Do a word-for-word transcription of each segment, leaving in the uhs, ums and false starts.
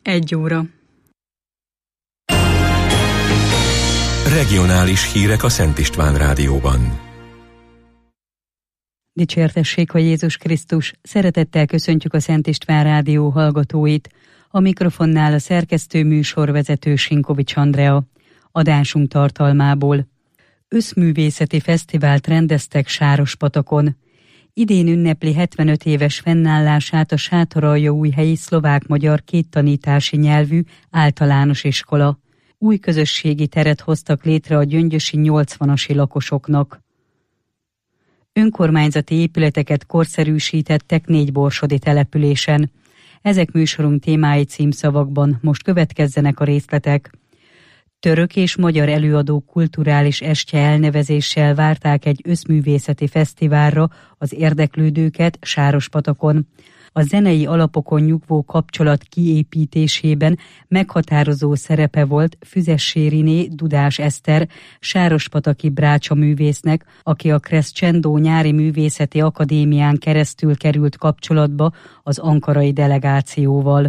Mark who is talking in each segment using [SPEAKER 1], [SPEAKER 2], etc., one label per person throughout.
[SPEAKER 1] Egy óra.
[SPEAKER 2] Regionális hírek a Szent István Rádióban.
[SPEAKER 1] Dicsértessék a Jézus Krisztus! Szeretettel köszöntjük a Szent István Rádió hallgatóit. A mikrofonnál a szerkesztő műsorvezető Sinkovics Andrea. Adásunk tartalmából. Összművészeti fesztivált rendeztek Sárospatakon. Idén ünnepli hetvenöt éves fennállását a Sátoraljaújhelyi szlovák-magyar kéttanítási nyelvű általános iskola. Új közösségi teret hoztak létre a gyöngyösi nyolcvanasi lakosoknak. Önkormányzati épületeket korszerűsítettek négy borsodi településen. Ezek műsorunk témái címszavakban, most következzenek a részletek. Török és magyar előadók kulturális estje elnevezéssel várták egy összművészeti fesztiválra az érdeklődőket Sárospatakon. A zenei alapokon nyugvó kapcsolat kiépítésében meghatározó szerepe volt Füzessé Riné Dudás Eszter, sárospataki brácsa művésznek, aki a Crescendo Nyári Művészeti Akadémián keresztül került kapcsolatba az ankarai delegációval.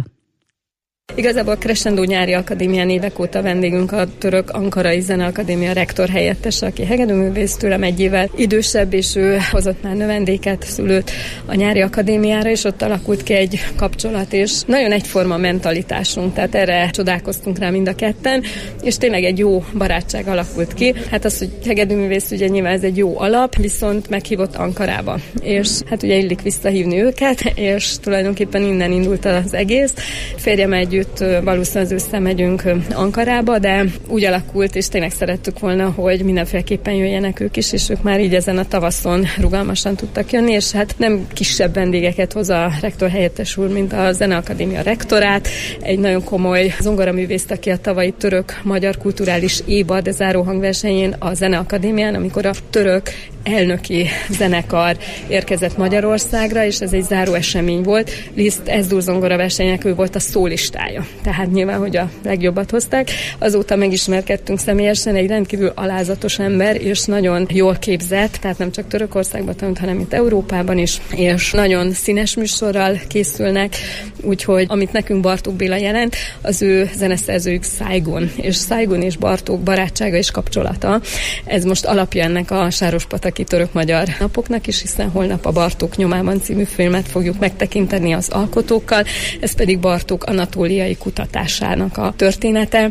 [SPEAKER 3] Igazából a Crescendo Nyári Akadémián évek óta vendégünk a Török Ankarai Zeneakadémia rektor helyettes, aki hegedűművész, tőlem egy évvel idősebb, és ő hozott már növendéket, szülőt a Nyári Akadémiára, és ott alakult ki egy kapcsolat, és nagyon egyforma mentalitásunk, tehát erre csodálkoztunk rá mind a ketten, és tényleg egy jó barátság alakult ki. Hát az, hogy hegedűművész, ugye nyilván ez egy jó alap, viszont meghívott Ankarába, és hát ugye illik visszahívni őket, és tulajdonképpen innen indult az egész. Férjem egy valószínűleg az ősszel megyünk Ankarába, de úgy alakult, és tényleg szerettük volna, hogy mindenféleképpen jöjjenek ők is, és ők már így ezen a tavaszon rugalmasan tudtak jönni, és hát nem kisebb vendégeket hoz a rektor helyettes úr, mint a Zeneakadémia rektorát, egy nagyon komoly zongoraművészt, aki a tavalyi török-magyar kulturális évad záróhangversenyén a Zeneakadémián, amikor a török elnöki zenekar érkezett Magyarországra, és ez egy záró esemény volt. Liszt Ezdur zongora versenynek ő volt a szólistája. Tehát nyilván, hogy a legjobbat hozták. Azóta megismerkedtünk személyesen, egy rendkívül alázatos ember, és nagyon jól képzett, tehát nem csak Törökországban tanult, hanem itt Európában is, és nagyon színes műsorral készülnek, úgyhogy amit nekünk Bartók Béla jelent, az ő zeneszerzőjük Szájgun, és Szájgun és Bartók barátsága és kapcsolata. Ez most alapja ennek a Sárospataki török-magyar napoknak is, hiszen holnap a Bartók nyomában című filmet fogjuk megtekinteni az alkotókkal, ez pedig Bartók anatóliai kutatásának a története,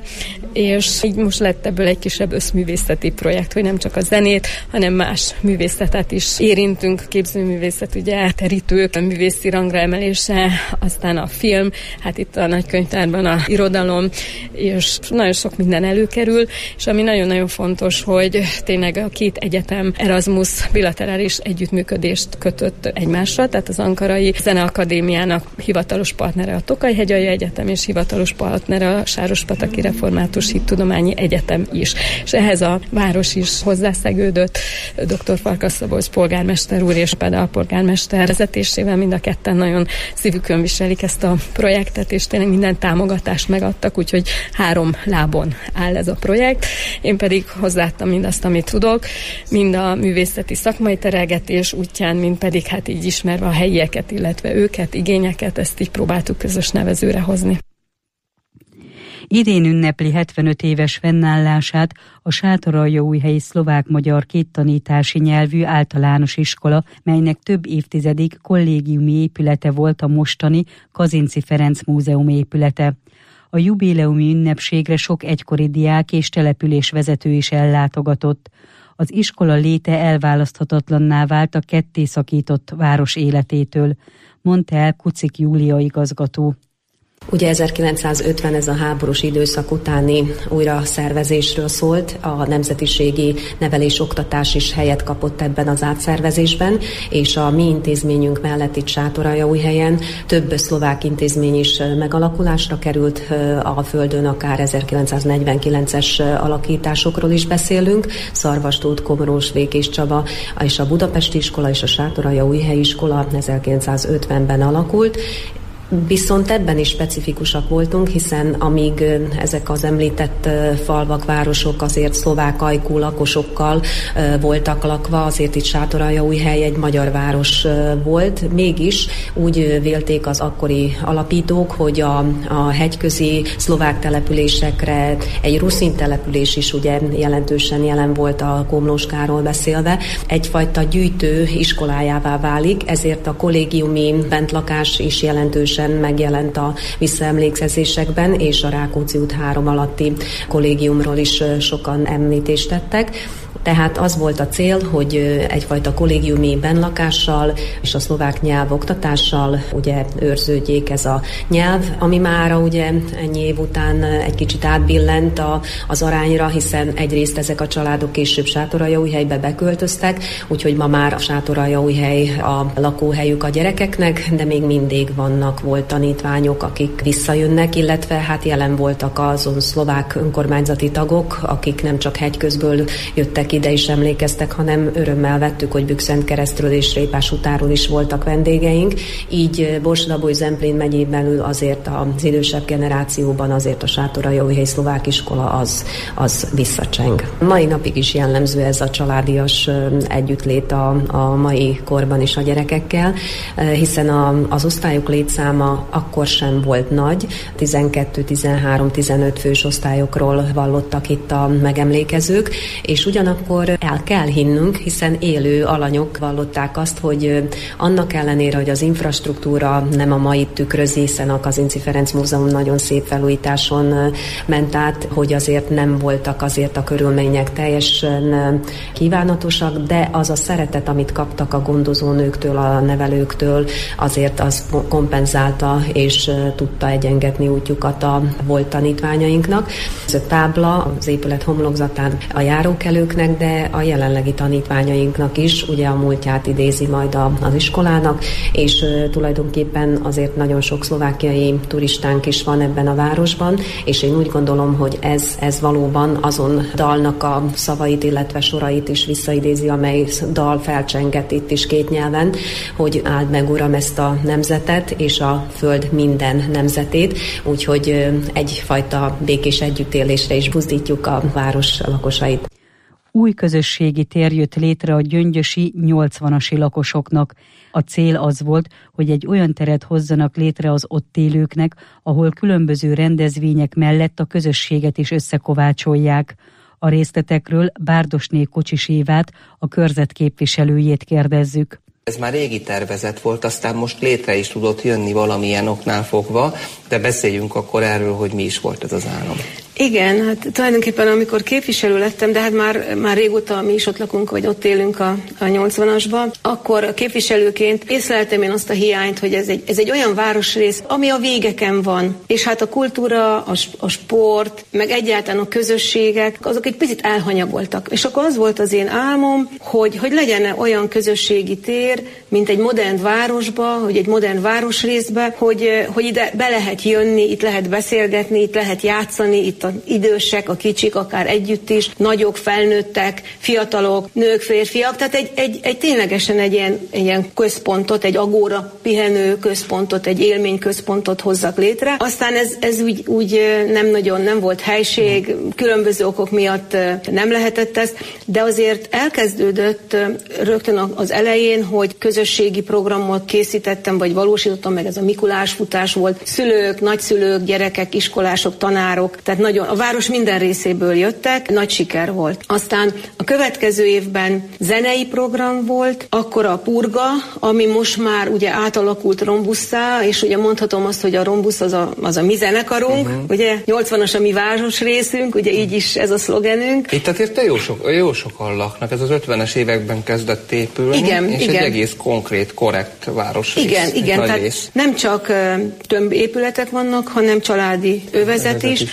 [SPEAKER 3] és így most lett ebből egy kisebb összművészeti projekt, hogy nem csak a zenét, hanem más művészetet is érintünk, képzőművészet, ugye, terítők, művészi rangra emelése, aztán a film, hát itt a nagykönyvtárban a irodalom, és nagyon sok minden előkerül, és ami nagyon-nagyon fontos, hogy tényleg a két egyetem Erasmus bilaterális együttműködést kötött egymásra, tehát az Ankarai Zeneakadémiának hivatalos partnere a Tokaj-hegyalja Egyetem, és hivatalos partnere a Sárospataki Református Hittudományi Egyetem is. És ehhez a város is hozzászegődött, dr. Farkas Szabolcs polgármester úr és Pedal polgármester vezetésével mind a ketten nagyon szívükön viselik ezt a projektet, és tényleg minden támogatást megadtak, úgyhogy három lábon áll ez a projekt. Én pedig hozzáadtam mindazt, amit tudok, mind a művészeti szakmai terelgetés útján, mint pedig hát így ismerve a helyieket, illetve őket, igényeket, ezt így próbáltuk közös nevezőre hozni.
[SPEAKER 1] Idén ünnepli hetvenöt éves fennállását a Sátoraljaújhelyi szlovák-magyar kéttanítási nyelvű általános iskola, melynek több évtizedig kollégiumi épülete volt a mostani Kazinczy Ferenc Múzeum épülete. A jubileumi ünnepségre sok egykori diák és településvezető is ellátogatott. Az iskola léte elválaszthatatlanná vált a ketté szakított város életétől, mondta el Kucik Júlia igazgató.
[SPEAKER 4] Ugye ezerkilencszázötven ez a háborús időszak utáni újra szervezésről szólt, a nemzetiségi nevelés-oktatás is helyet kapott ebben az átszervezésben, és a mi intézményünk mellett itt Sátoraljaújhelyen több szlovák intézmény is megalakulásra került a földön, akár ezerkilencszáznegyvenkilences alakításokról is beszélünk, Szarvastót, Komorós, Békéscsaba, és a Budapesti Iskola és a Sátoraljaújhelyi Iskola ezerkilencszázötvenben alakult. Viszont ebben is specifikusak voltunk, hiszen amíg ezek az említett falvak, városok azért szlovák ajkú lakosokkal voltak lakva, azért itt Sátoraljaújhely egy magyar város volt. Mégis úgy vélték az akkori alapítók, hogy a, a hegyközi szlovák településekre egy ruszin település is ugye jelentősen jelen volt a Komlóskáról beszélve, egyfajta gyűjtő iskolájává válik, ezért a kollégiumi bentlakás is jelentősen megjelent a visszaemlékezésekben, és a Rákóczi út három alatti kollégiumról is sokan említést tettek. Tehát az volt a cél, hogy egyfajta kollégiumi benlakással és a szlovák nyelv oktatással ugye őrződjék ez a nyelv, ami mára ugye ennyi év után egy kicsit átbillent a, az arányra, hiszen egyrészt ezek a családok később Sátoraljaújhelybe beköltöztek, úgyhogy ma már a Sátoraljaújhely a lakóhelyük a gyerekeknek, de még mindig vannak, volt tanítványok, akik visszajönnek, illetve hát jelen voltak azon szlovák önkormányzati tagok, akik nem csak hegyközből jöttek ide is emlékeztek, hanem örömmel vettük, hogy Bükszentkeresztről és Répásútáról is voltak vendégeink. Így Borsod-Abaúj-Zemplén megyén belül azért az idősebb generációban azért a Sátoraljaújhely szlovák iskola az, az visszacseng. Mai napig is jellemző ez a családias együttlét a, a mai korban is a gyerekekkel, hiszen a, az osztályok létszáma akkor sem volt nagy, tizenkettő, tizenhárom, tizenöt fős osztályokról vallottak itt a megemlékezők, és ugyanakkor akkor el kell hinnünk, hiszen élő alanyok vallották azt, hogy annak ellenére, hogy az infrastruktúra nem a mai tükrözi, hiszen a Kazinczy Ferenc Múzeum nagyon szép felújításon ment át, hogy azért nem voltak azért a körülmények teljesen kívánatosak, de az a szeretet, amit kaptak a gondozónőktől, a nevelőktől, azért az kompenzálta és tudta egyengetni útjukat a volt tanítványainknak. Ez a tábla az épület homlokzatán a járókelőknek, de a jelenlegi tanítványainknak is, ugye a múltját idézi majd a, az iskolának, és uh, tulajdonképpen azért nagyon sok szlovákiai turistánk is van ebben a városban, és én úgy gondolom, hogy ez, ez valóban azon dalnak a szavait, illetve sorait is visszaidézi, amely dal felcsengett itt is két nyelven, hogy áld meg, Uram, ezt a nemzetet, és a föld minden nemzetét, úgyhogy uh, egyfajta békés együttélésre is buzdítjuk a város lakosait.
[SPEAKER 1] Új közösségi tér jött létre a gyöngyösi nyolcvanasi lakosoknak. A cél az volt, hogy egy olyan teret hozzanak létre az ott élőknek, ahol különböző rendezvények mellett a közösséget is összekovácsolják. A részletekről Bárdosné Kocsis Évát, a körzet képviselőjét kérdezzük.
[SPEAKER 5] Ez már régi tervezet volt, aztán most létre is tudott jönni valamilyen oknál fogva, de beszéljünk akkor erről, hogy mi is volt ez az álom.
[SPEAKER 6] Igen, hát tulajdonképpen amikor képviselő lettem, de hát már, már régóta mi is ott lakunk, vagy ott élünk a, a nyolcvanasban, akkor képviselőként észleltem én azt a hiányt, hogy ez egy, ez egy olyan városrész, ami a végeken van. És hát a kultúra, a, a sport, meg egyáltalán a közösségek, azok egy picit elhanyagoltak. És akkor az volt az én álmom, hogy, hogy legyen olyan közösségi tér, mint egy modern városba, hogy egy modern városrészbe, hogy, hogy ide be lehet jönni, itt lehet beszélgetni, itt lehet játszani, itt az idősek, a kicsik, akár együtt is, nagyok, felnőttek, fiatalok, nők, férfiak, tehát egy, egy, egy ténylegesen egy ilyen, egy ilyen központot, egy agóra pihenő központot, egy élmény központot hozzak létre. Aztán ez, ez úgy, úgy nem nagyon, nem volt helység, különböző okok miatt nem lehetett ez, de azért elkezdődött rögtön az elején, hogy közösségi programot készítettem, vagy valósítottam meg, ez a Mikulás futás volt, szülők, nagyszülők, gyerekek, iskolások, tanárok, tehát nagyon, a város minden részéből jöttek, nagy siker volt. Aztán a következő évben zenei program volt, akkor a Purga, ami most már ugye átalakult Rombusszá, és ugye mondhatom azt, hogy a Rombusz az a, az a mi zenekarunk, uh-huh. ugye nyolcvanas a mi város részünk, ugye így is ez a szlogenünk.
[SPEAKER 5] Itt azért jó, sok, jó sokan laknak, ez az ötvenes években kezdett épülni,
[SPEAKER 6] igen,
[SPEAKER 5] és
[SPEAKER 6] igen.
[SPEAKER 5] egy egész konkrét, korrekt város rész.
[SPEAKER 6] Igen, igen, tehát rész. Nem csak uh, több épületek vannak, hanem családi övezet is. is. Tehát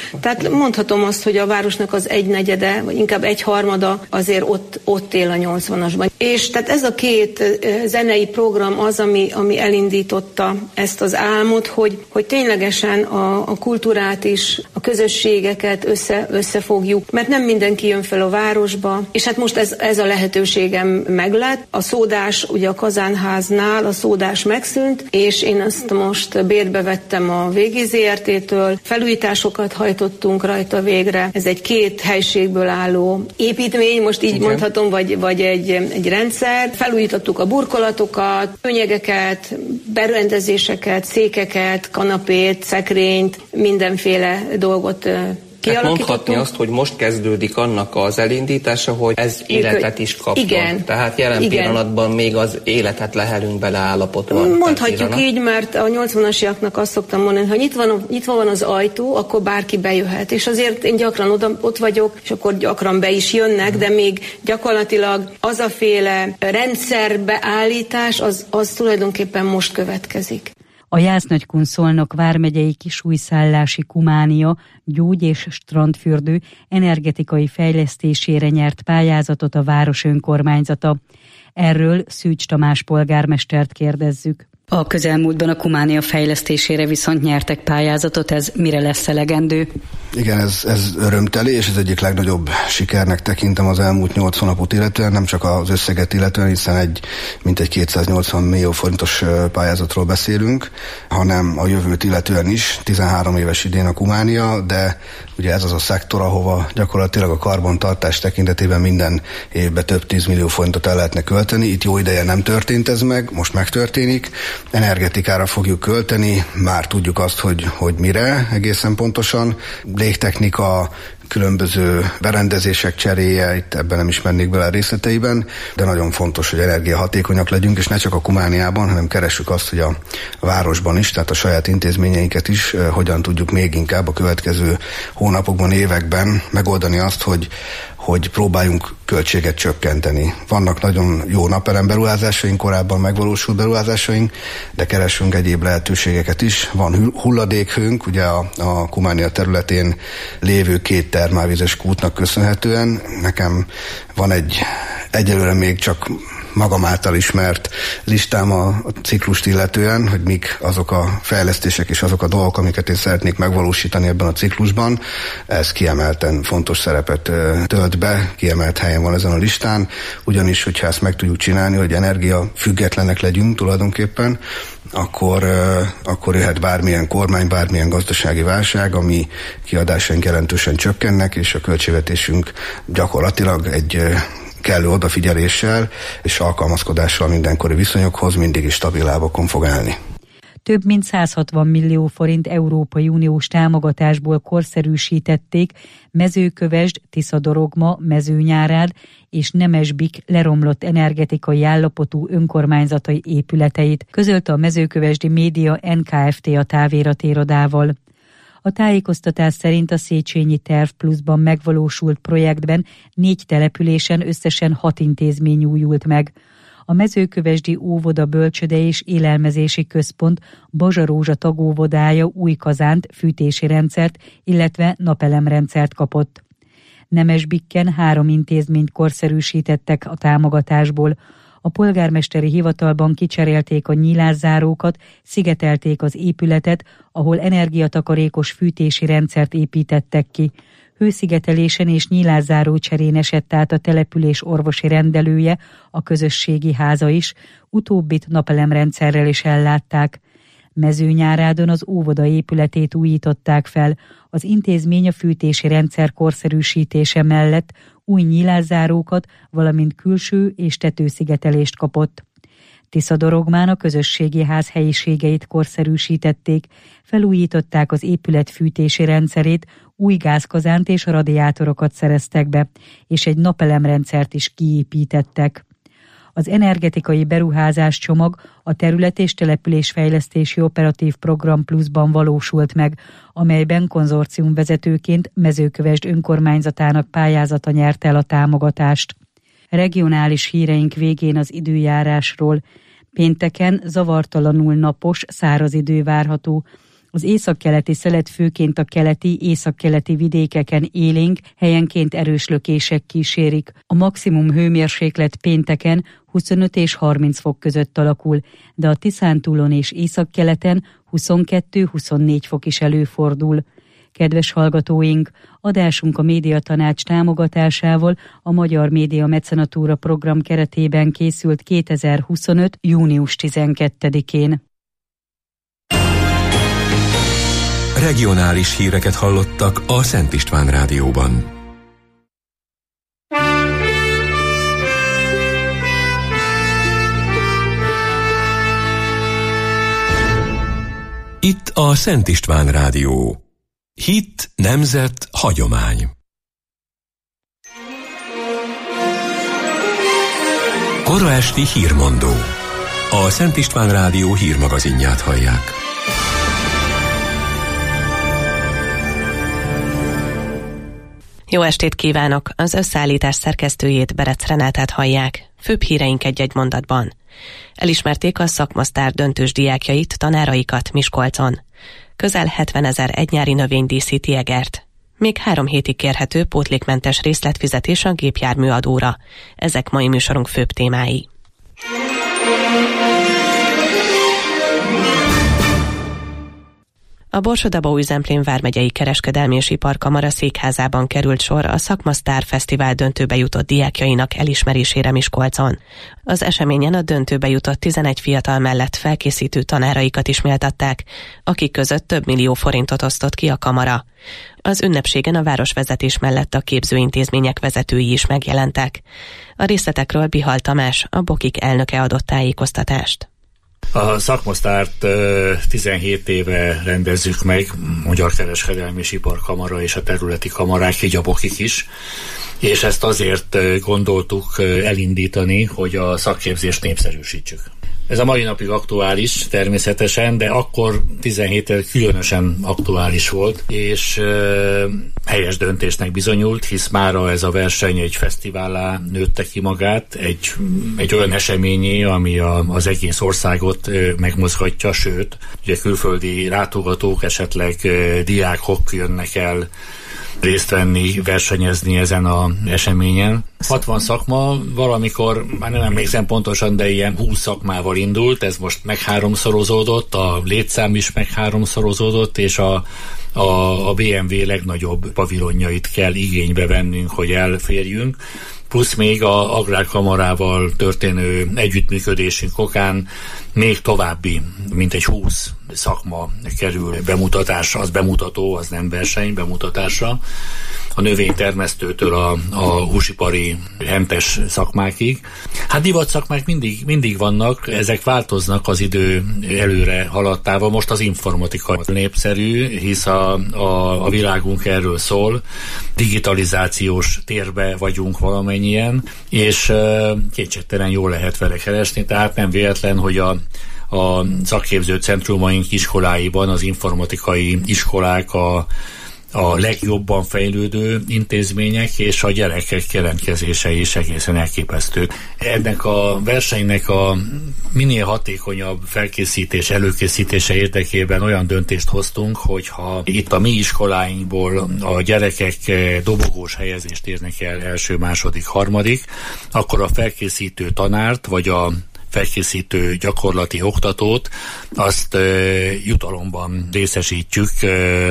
[SPEAKER 6] mondhatom azt, hogy a városnak az egynegyede, vagy inkább egyharmada azért ott, ott él a nyolcvanasban. És tehát ez a két zenei program az, ami, ami elindította ezt az álmot, hogy, hogy ténylegesen a, a kultúrát is, a közösségeket össze, összefogjuk, mert nem mindenki jön fel a városba, és hát most ez, ez a lehetőségem meglett. A szódás, ugye a Kazánháznál a szódás megszűnt, és én azt most bérbe vettem a Végi zé er té-től, felújításokat hajtottunk rajta végre. Ez egy két helységből álló építmény, most így okay. mondhatom, vagy, vagy egy, egy rendszer. Felújítottuk a burkolatokat, szőnyegeket, berendezéseket, székeket, kanapét, szekrényt, mindenféle dolgot
[SPEAKER 5] Tehát mondhatni azt, hogy most kezdődik annak az elindítása, hogy ez életet is kapjon.
[SPEAKER 6] Igen.
[SPEAKER 5] Tehát jelen Igen. pillanatban még az életet lehelünk bele állapotban.
[SPEAKER 6] Mondhatjuk így, mert a nyolcvanasiaknak azt szoktam mondani, hogy nyitva van, nyitva van az ajtó, akkor bárki bejöhet. És azért én gyakran oda, ott vagyok, és akkor gyakran be is jönnek, de még gyakorlatilag az a féle rendszerbeállítás, az, az tulajdonképpen most következik.
[SPEAKER 1] A Jász-Nagykun-Szolnok vármegyei kisújszállási Kumánia gyógy- és strandfürdő energetikai fejlesztésére nyert pályázatot a város önkormányzata. Erről Szűcs Tamás polgármestert kérdezzük. A közelmúltban a Kumánia fejlesztésére viszont nyertek pályázatot, ez mire lesz elegendő?
[SPEAKER 7] Igen, ez, ez örömteli, és ez egyik legnagyobb sikernek tekintem az elmúlt nyolc hónapot illetően, nem csak az összeget illetően, hiszen egy mintegy kétszáznyolcvan millió forintos pályázatról beszélünk, hanem a jövőt illetően is. tizenhárom éves idén a Kumánia, de ugye ez az a szektor, ahova gyakorlatilag a karbantartás tekintetében minden évben több tízmillió forintot el lehetne költeni. Itt jó ideje nem történt ez meg, most megtörténik. Energetikára fogjuk költeni, már tudjuk azt, hogy, hogy mire egészen pontosan. Légtechnika, különböző berendezések cseréje, itt ebben nem is mennék bele a részleteiben, de nagyon fontos, hogy energiahatékonyak legyünk, és ne csak a Kumániában, hanem keressük azt, hogy a városban is, tehát a saját intézményeinket is hogyan tudjuk még inkább a következő hónapokban, években megoldani azt, hogy hogy próbáljunk költséget csökkenteni. Vannak nagyon jó napelem beruházásaink, korábban megvalósult beruházásaink, de keresünk egyéb lehetőségeket is. Van hulladékhőnk, ugye a, a Kumánia területén lévő két termálvizes kútnak köszönhetően. Nekem van egy, egyelőre még csak magam által ismert listám a, a ciklust illetően, hogy mik azok a fejlesztések és azok a dolgok, amiket én szeretnék megvalósítani ebben a ciklusban. Ez kiemelten fontos szerepet tölt be, kiemelt helyen van ezen a listán, ugyanis, hogyha ezt meg tudjuk csinálni, hogy energia függetlenek legyünk tulajdonképpen, akkor, akkor jöhet bármilyen kormány, bármilyen gazdasági válság, ami kiadásaink jelentősen csökkennek, és a költségvetésünk gyakorlatilag egy kellő odafigyeléssel és alkalmazkodással mindenkori viszonyokhoz mindig is stabil lábakon fog állni.
[SPEAKER 1] Több mint száz hatvan millió forint Európai Uniós támogatásból korszerűsítették Mezőkövesd, Tiszadorogma, Mezőnyárád és Nemesbik leromlott energetikai állapotú önkormányzatai épületeit, közölte a Mezőkövesdi Média en ká ef té a táviratirodával. A tájékoztatás szerint a Széchenyi Terv Pluszban megvalósult projektben négy településen összesen hat intézmény újult meg. A Mezőkövesdi óvoda bölcsöde és élelmezési központ Bazsarózsa tagóvodája új kazánt, fűtési rendszert, illetve napelemrendszert kapott. Nemesbikken három intézményt korszerűsítettek a támogatásból. A polgármesteri hivatalban kicserélték a nyílászárókat, szigetelték az épületet, ahol energiatakarékos fűtési rendszert építettek ki. Hőszigetelésen és nyílászáró cserén esett át a település orvosi rendelője, a közösségi háza is, utóbbit napelemrendszerrel is ellátták. Mezőnyárádon az óvoda épületét újították fel, az intézmény a fűtési rendszer korszerűsítése mellett új nyílászárókat, valamint külső és tetőszigetelést kapott. Tiszadorogmán a közösségi ház helyiségeit korszerűsítették, felújították az épület fűtési rendszerét, új gázkazánt és radiátorokat szereztek be, és egy napelemrendszert is kiépítettek. Az energetikai beruházás csomag a terület- és településfejlesztési operatív program pluszban valósult meg, amelyben konzorciumvezetőként Mezőkövesd önkormányzatának pályázata nyerte el a támogatást. Regionális híreink végén az időjárásról. Pénteken zavartalanul napos, száraz idő várható. Az északkeleti szelet főként a keleti, északkeleti vidékeken élénk, helyenként erős lökések kísérik. A maximum hőmérséklet pénteken huszonöt és harminc fok között alakul, de a Tiszántúlon és északkeleten huszonkettő-huszonnégy fok is előfordul. Kedves hallgatóink, adásunk a Médiatanács támogatásával a Magyar Média Mecenatúra program keretében készült kétezer-huszonöt. június tizenkettedikén.
[SPEAKER 2] Regionális híreket hallottak a Szent István Rádióban. Itt a Szent István Rádió. Hit, nemzet, hagyomány. Kora esti hírmondó. A Szent István Rádió hírmagazinját hallják.
[SPEAKER 8] Jó estét kívánok! Az összeállítás szerkesztőjét, Berec Renátát hallják. Főbb híreink egy-egy mondatban. Elismerték a szakmasztár döntős diákjait, tanáraikat Miskolcon. Közel hetvenezer egynyári növény díszíti Egert. Még három hétig kérhető pótlékmentes részletfizetés a gépjárműadóra. Ezek mai műsorunk főbb témái. A Borsod-Abaúj-Zemplén vármegyei kereskedelmi és iparkamara székházában került sor a Szakmasztár Fesztivál döntőbe jutott diákjainak elismerésére Miskolcon. Az eseményen a döntőbe jutott tizenegy fiatal mellett felkészítő tanáraikat is méltatták, akik között több millió forintot osztott ki a kamara. Az ünnepségen a városvezetés mellett a képzőintézmények vezetői is megjelentek. A részletekről Bihal Tamás, a Bokik elnöke adott tájékoztatást.
[SPEAKER 9] A szakmasztárt tizenhét éve rendezzük meg, Magyar Kereskedelmi és Iparkamara és a területi kamarák, így a Bokik is, és ezt azért gondoltuk elindítani, hogy a szakképzést népszerűsítsük. Ez a mai napig aktuális természetesen, de akkor tizenhét éve különösen aktuális volt, és e, helyes döntésnek bizonyult, hisz mára ez a verseny egy fesztivállá nőtte ki magát, egy, egy olyan eseményé, ami a, az egész országot e, megmozgatja, sőt, ugye külföldi látogatók, esetleg e, diákok jönnek el részt venni, versenyezni ezen az eseményen. hatvan szakma valamikor, már nem emlékszem pontosan, de ilyen húsz szakmával indult, ez most megháromszorozódott, a létszám is megháromszorozódott, és a, a, a bé em vé legnagyobb pavilonjait kell igénybe vennünk, hogy elférjünk. Plusz még a Agrárkamarával történő együttműködésünk okán még további, mint egy húsz szakma kerül bemutatásra, az bemutató, az nem verseny, bemutatásra. A növénytermesztőtől a, a húsipari hentes szakmákig. Hát divat szakmák mindig, mindig vannak, ezek változnak az idő előre haladtával. Most az informatika népszerű, hisz a, a, a világunk erről szól. Digitalizációs térbe vagyunk valamennyien, és uh, kétségtelen jól lehet vele keresni, tehát nem véletlen, hogy a a szakképző centrumaink iskoláiban az informatikai iskolák a, a legjobban fejlődő intézmények, és a gyerekek jelentkezése is egészen elképesztő. Ennek a versenynek a minél hatékonyabb felkészítés, előkészítése érdekében olyan döntést hoztunk, hogyha itt a mi iskoláinkból a gyerekek dobogós helyezést érnek el első, második, harmadik, akkor a felkészítő tanárt, vagy a felkészítő gyakorlati oktatót, azt uh, jutalomban részesítjük, uh,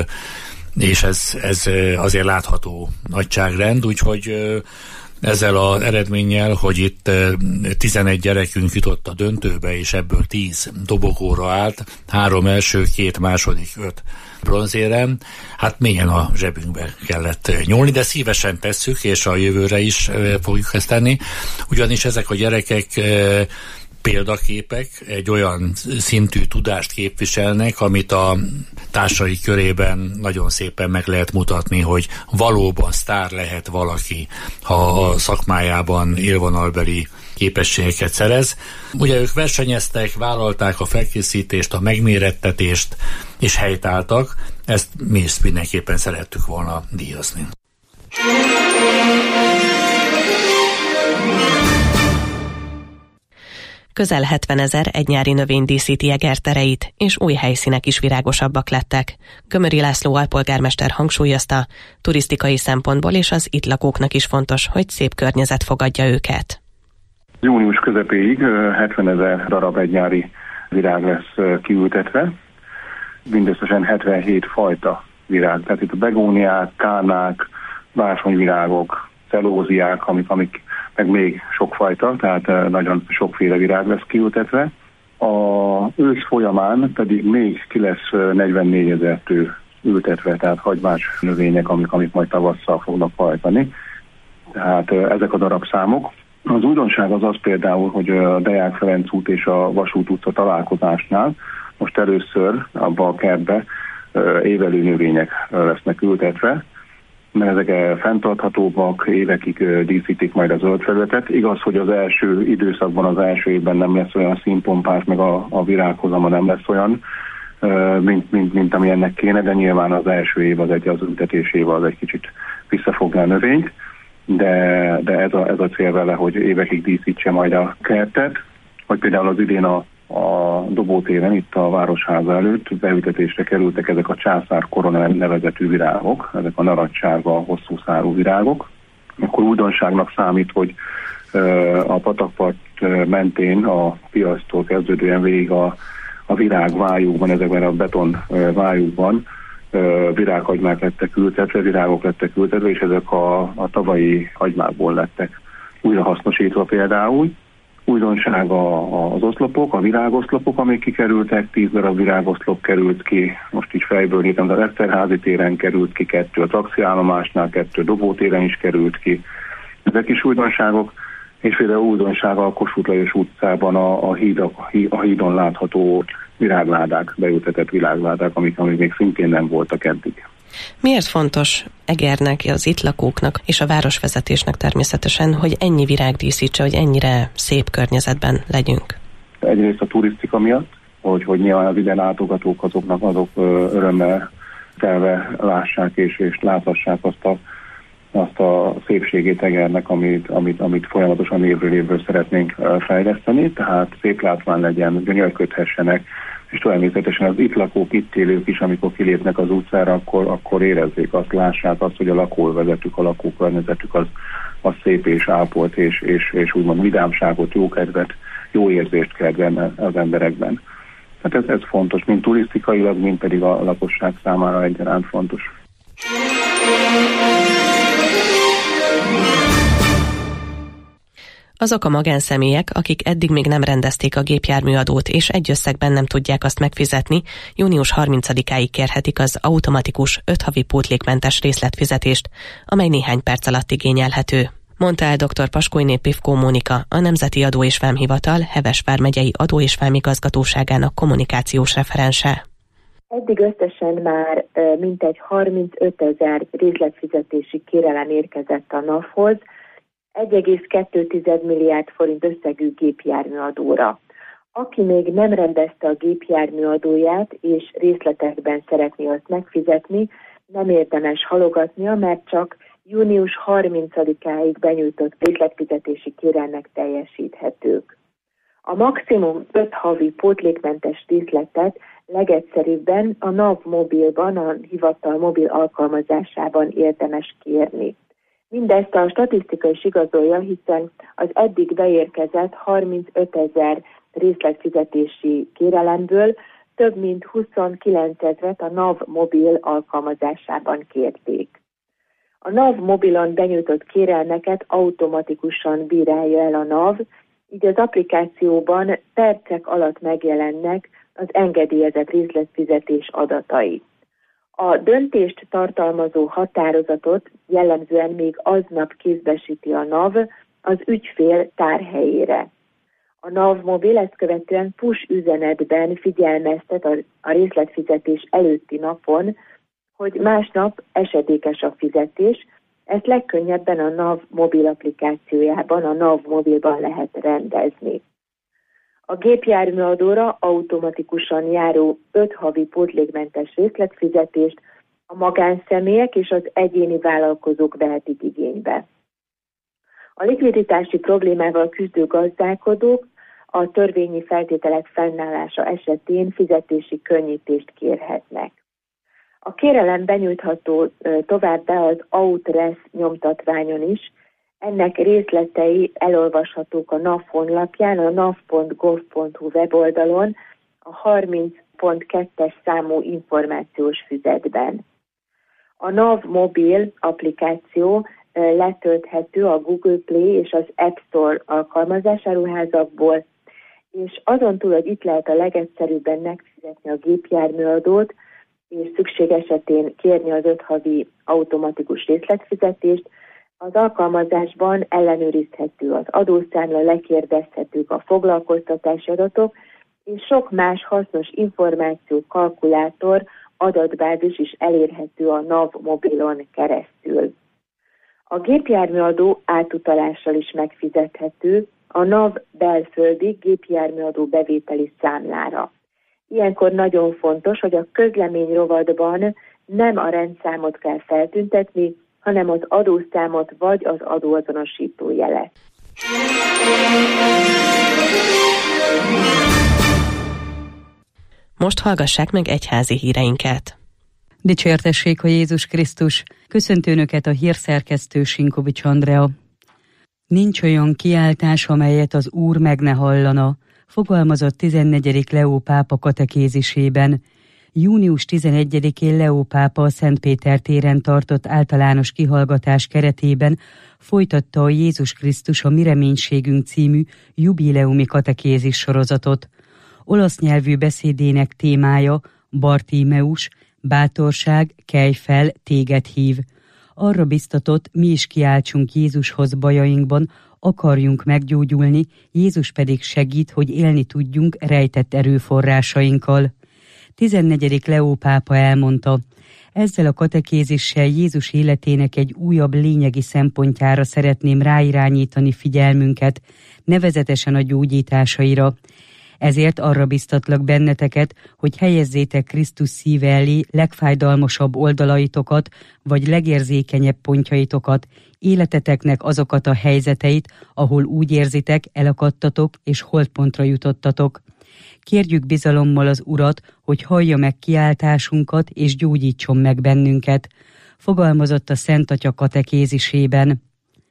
[SPEAKER 9] és ez, ez azért látható nagyságrend, úgyhogy uh, ezzel az eredménnyel, hogy itt uh, tizenegy gyerekünk jutott a döntőbe, és ebből tíz dobogóra állt, három első, két második, öt bronzérem, hát mélyen a zsebünkbe kellett nyúlni, de szívesen tesszük, és a jövőre is uh, fogjuk ezt tenni, ugyanis ezek a gyerekek uh, példaképek, egy olyan szintű tudást képviselnek, amit a társai körében nagyon szépen meg lehet mutatni, hogy valóban sztár lehet valaki, ha a szakmájában élvonalbeli képességeket szerez. Ugye ők versenyeztek, vállalták a felkészítést, a megmérettetést, és helytálltak. Ezt mi is mindenképpen szerettük volna díjazni.
[SPEAKER 8] Közel hetvenezer egynyári növény díszíti Eger tereit, és új helyszínek is virágosabbak lettek. Gömöri László alpolgármester hangsúlyozta, turisztikai szempontból és az itt lakóknak is fontos, hogy szép környezet fogadja őket.
[SPEAKER 10] Június közepéig hetvenezer darab egynyári virág lesz kiültetve, mindösszesen hetvenhét fajta virág. Tehát itt a begóniák, kárnák, bársonyvirágok, celóziák, amik, amik meg még sokfajta, tehát nagyon sokféle virág lesz kiültetve. A ősz folyamán pedig még ki lesz negyvennégy tő ültetve, tehát hagymás növények, amik, amik majd tavasszal fognak hajtani. Tehát ezek a darabszámok. Az újdonság az az például, hogy a Deák Ferenc út és a Vasút utca találkozásnál most először abba a kertbe évelő növények lesznek ültetve, mert ezek fenntarthatóbbak, évekig díszítik majd a zöld felületet. Igaz, hogy az első időszakban, az első évben nem lesz olyan színpompás, meg a, a virághozama nem lesz olyan, mint, mint, mint ami ennek kéne, de nyilván az első év az egy az ültetésével az egy kicsit visszafogná a növényt, de, de ez, a, ez a cél vele, hogy évekig díszítse majd a kertet, hogy például az idén a A Dobótéren, itt a Városháza előtt beültetésre kerültek ezek a császár korona nevezetű virágok, ezek a narancssárga, hosszú szárú virágok. Akkor újdonságnak számít, hogy a patakpart mentén a piactól kezdődően végig a, a virágvájúkban, ezekben a beton vájúkban virághagymák lettek ültetve, virágok lettek ültetve, és ezek a, a tavalyi hagymákból lettek újrahasznosítva például. Újdonság az oszlopok, a virágoszlopok, amik kikerültek, tíz darab virágoszlop került ki, most így fejből nézem, de az Eszterházi téren került ki kettő, a taxiállomásnál kettő, Dobótéren is került ki. Ezek is újdonságok, és például újdonság a Kossuth Lajos utcában a, a, híd, a hídon látható virágládák, beültetett virágládák, amik, amik még szintén nem voltak eddig.
[SPEAKER 8] Miért fontos Egernek, az itt lakóknak és a városvezetésnek természetesen, hogy ennyi virág díszítse, hogy ennyire szép környezetben legyünk?
[SPEAKER 10] Egyrészt a turisztika miatt, hogy, hogy nyilván az ide látogatók azoknak azok örömmel telve lássák és, és láthassák azt a, azt a szépségét Egernek, amit, amit, amit folyamatosan évről évről szeretnénk fejleszteni, tehát szép látvány legyen, gyönyörködhessenek, és természetesen az itt lakók, itt élők is, amikor kilépnek az utcára, akkor, akkor érezzék azt, lássák azt, hogy a lakóvezetük, a lakókörnyezetük az, az szép és ápolt, és, és, és úgymond vidámságot, jókedvet, jó érzést kelt benne az emberekben. Tehát ez, ez fontos, mind turisztikailag, mind pedig a lakosság számára egyaránt fontos.
[SPEAKER 8] Azok a magánszemélyek, akik eddig még nem rendezték a gépjárműadót és egy összegben nem tudják azt megfizetni, június harmincadikáig kérhetik az automatikus öt havi pótlékmentes részletfizetést, amely néhány perc alatt igényelhető. Mondta el dr. Paskulyné Pivkó Mónika, a Nemzeti Adó és Vámhivatal Heves vármegyei Adó és Vámigazgatóságának kommunikációs referense.
[SPEAKER 11] Eddig összesen már mintegy harmincötezer részletfizetési kérelem érkezett a NAV-hoz, egy egész kettő milliárd forint összegű gépjárműadóra. Aki még nem rendezte a gépjárműadóját és részletekben szeretné azt megfizetni, nem érdemes halogatnia, mert csak június harmincadikáig benyújtott részletfizetési kérelmek teljesíthetők. A maximum öt havi pótlékmentes részletet legegyszerűbben a NAV mobilban, a hivatal mobil alkalmazásában érdemes kérni. Mindezt a statisztika is igazolja, hiszen az eddig beérkezett harmincötezer részletfizetési kérelemből több mint huszonkilencezret a NAV mobil alkalmazásában kérték. A NAV mobilon benyújtott kérelmeket automatikusan bírálja el a NAV, így az applikációban percek alatt megjelennek az engedélyezett részletfizetés adatai. A döntést tartalmazó határozatot jellemzően még aznap kézbesíti a NAV az ügyfél tárhelyére. A NAV mobil ezt követően push üzenetben figyelmeztet a részletfizetés előtti napon, hogy másnap esedékes a fizetés, ezt legkönnyebben a NAV mobil applikációjában, a NAV mobilban lehet rendezni. A gépjárműadóra automatikusan járó öt havi pótlékmentes részletfizetést a magánszemélyek és az egyéni vállalkozók vehetik igénybe. A likviditási problémával küzdő gazdálkodók a törvényi feltételek fennállása esetén fizetési könnyítést kérhetnek. A kérelem benyújtható továbbá az Outresz nyomtatványon is. Ennek részletei elolvashatók a NAV honlapján, a nav pont gov pont hu weboldalon, a harminc pont kettes számú információs füzetben. A NAV mobil applikáció letölthető a Google Play és az App Store alkalmazásáruházakból, és azon túl, hogy itt lehet a legegyszerűbben megfizetni a gépjárműadót, és szükség esetén kérni az öt havi automatikus részletfizetést, az alkalmazásban ellenőrizhető az adószámla, lekérdezhetők a foglalkoztatási adatok, és sok más hasznos információ, kalkulátor, adatbázis is elérhető a NAV mobilon keresztül. A gépjárműadó átutalással is megfizethető a NAV belföldi gépjárműadó bevételi számlára. Ilyenkor nagyon fontos, hogy a közlemény rovatban nem a rendszámot kell feltüntetni, hanem az adószámot vagy az adóazonosító jelet.
[SPEAKER 8] Most hallgassák meg egyházi híreinket.
[SPEAKER 1] Dicsértessék a Jézus Krisztus! Köszöntő Önöket a hírszerkesztő Sinkovics Andrea. Nincs olyan kiáltás, amelyet az Úr meg ne hallana, fogalmazott tizennegyedik Leó pápa katekézisében. június tizenegyedikén Leó pápa a Szentpéter téren tartott általános kihallgatás keretében folytatta a Jézus Krisztus a mi reménységünk című jubileumi katekézis sorozatot. Olasz nyelvű beszédének témája Bartímeus, bátorság, kelj fel, téged hív. Arra biztatott, mi is kiáltsunk Jézushoz bajainkban, akarjunk meggyógyulni, Jézus pedig segít, hogy élni tudjunk rejtett erőforrásainkkal. tizennegyedik Leó pápa elmondta, ezzel a katekézissel Jézus életének egy újabb lényegi szempontjára szeretném ráirányítani figyelmünket, nevezetesen a gyógyításaira. Ezért arra biztatlak benneteket, hogy helyezzétek Krisztus szíve elé legfájdalmasabb oldalaitokat, vagy legérzékenyebb pontjaitokat, életeteknek azokat a helyzeteit, ahol úgy érzitek, elakadtatok és holtpontra jutottatok. Kérjük bizalommal az Urat, hogy hallja meg kiáltásunkat és gyógyítson meg bennünket, fogalmazott a Szent Atya katekézisében.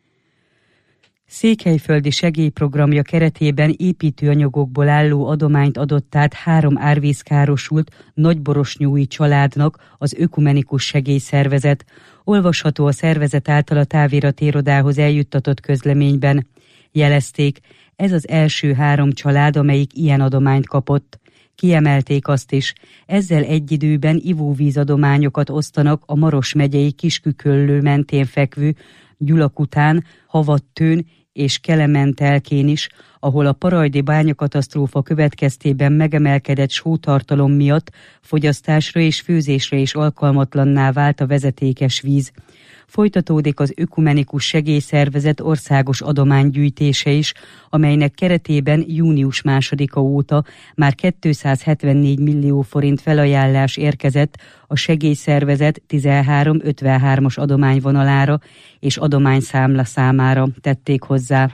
[SPEAKER 1] Székelyföldi segélyprogramja keretében építőanyagokból álló adományt adott át három árvízkárosult nagyborosnyói családnak az Ökumenikus Segélyszervezet. Olvasható a szervezet által a távirat irodához eljuttatott közleményben. Jelezték, ez az első három család, amelyik ilyen adományt kapott. Kiemelték azt is, ezzel egy időben ivóvízadományokat osztanak a Maros megyei Kiskuköllő mentén fekvő Gyulakután, Havattőn és Kelementelkén is, ahol a parajdi bányakatasztrófa következtében megemelkedett sótartalom miatt fogyasztásra és főzésre is alkalmatlanná vált a vezetékes víz. Folytatódik az Ökumenikus Segélyszervezet országos adománygyűjtése is, amelynek keretében június másodika óta már kétszázhetvennégy millió forint felajánlás érkezett a segélyszervezet tizenhárom ötvenhármas adományvonalára és adományszámla számára, tették hozzá.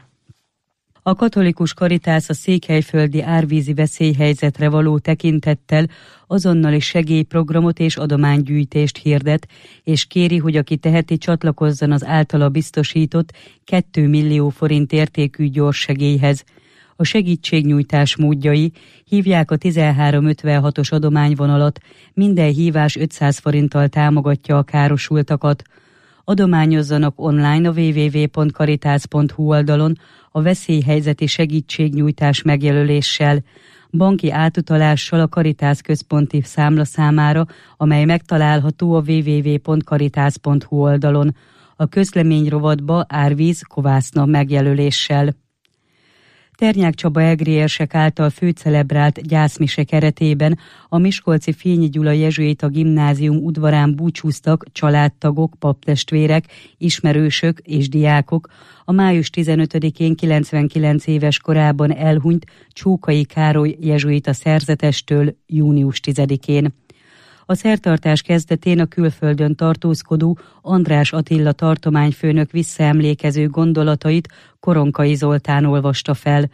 [SPEAKER 1] A katolikus karitász a székelyföldi árvízi veszélyhelyzetre való tekintettel azonnali segélyprogramot és adománygyűjtést hirdet, és kéri, hogy aki teheti, csatlakozzon az általa biztosított két millió forint értékű gyors segélyhez. A segítségnyújtás módjai: hívják a tizenhárom ötvenhatos adományvonalat, minden hívás ötszáz forinttal támogatja a károsultakat. Adományozzanak online a double-u double-u double-u pont caritas pont hu oldalon a veszélyhelyzeti segítségnyújtás megjelöléssel, banki átutalással a Caritas központi számlaszámára, amely megtalálható a double-u double-u double-u pont caritas pont hu oldalon, a közlemény rovatba árvíz kovászna megjelöléssel. Ternyák Csaba egri érsek által főcelebrált gyászmise keretében a miskolci Fényi Gyula jezsuita gimnázium udvarán búcsúztak családtagok, paptestvérek, ismerősök és diákok a május tizenötödikén kilencvenkilenc éves korában elhunyt Csókai Károly jezsuita szerzetestől június tizedikén. A szertartás kezdetén a külföldön tartózkodó András Attila tartományfőnök visszaemlékező gondolatait Koronkai Zoltán olvasta fel. A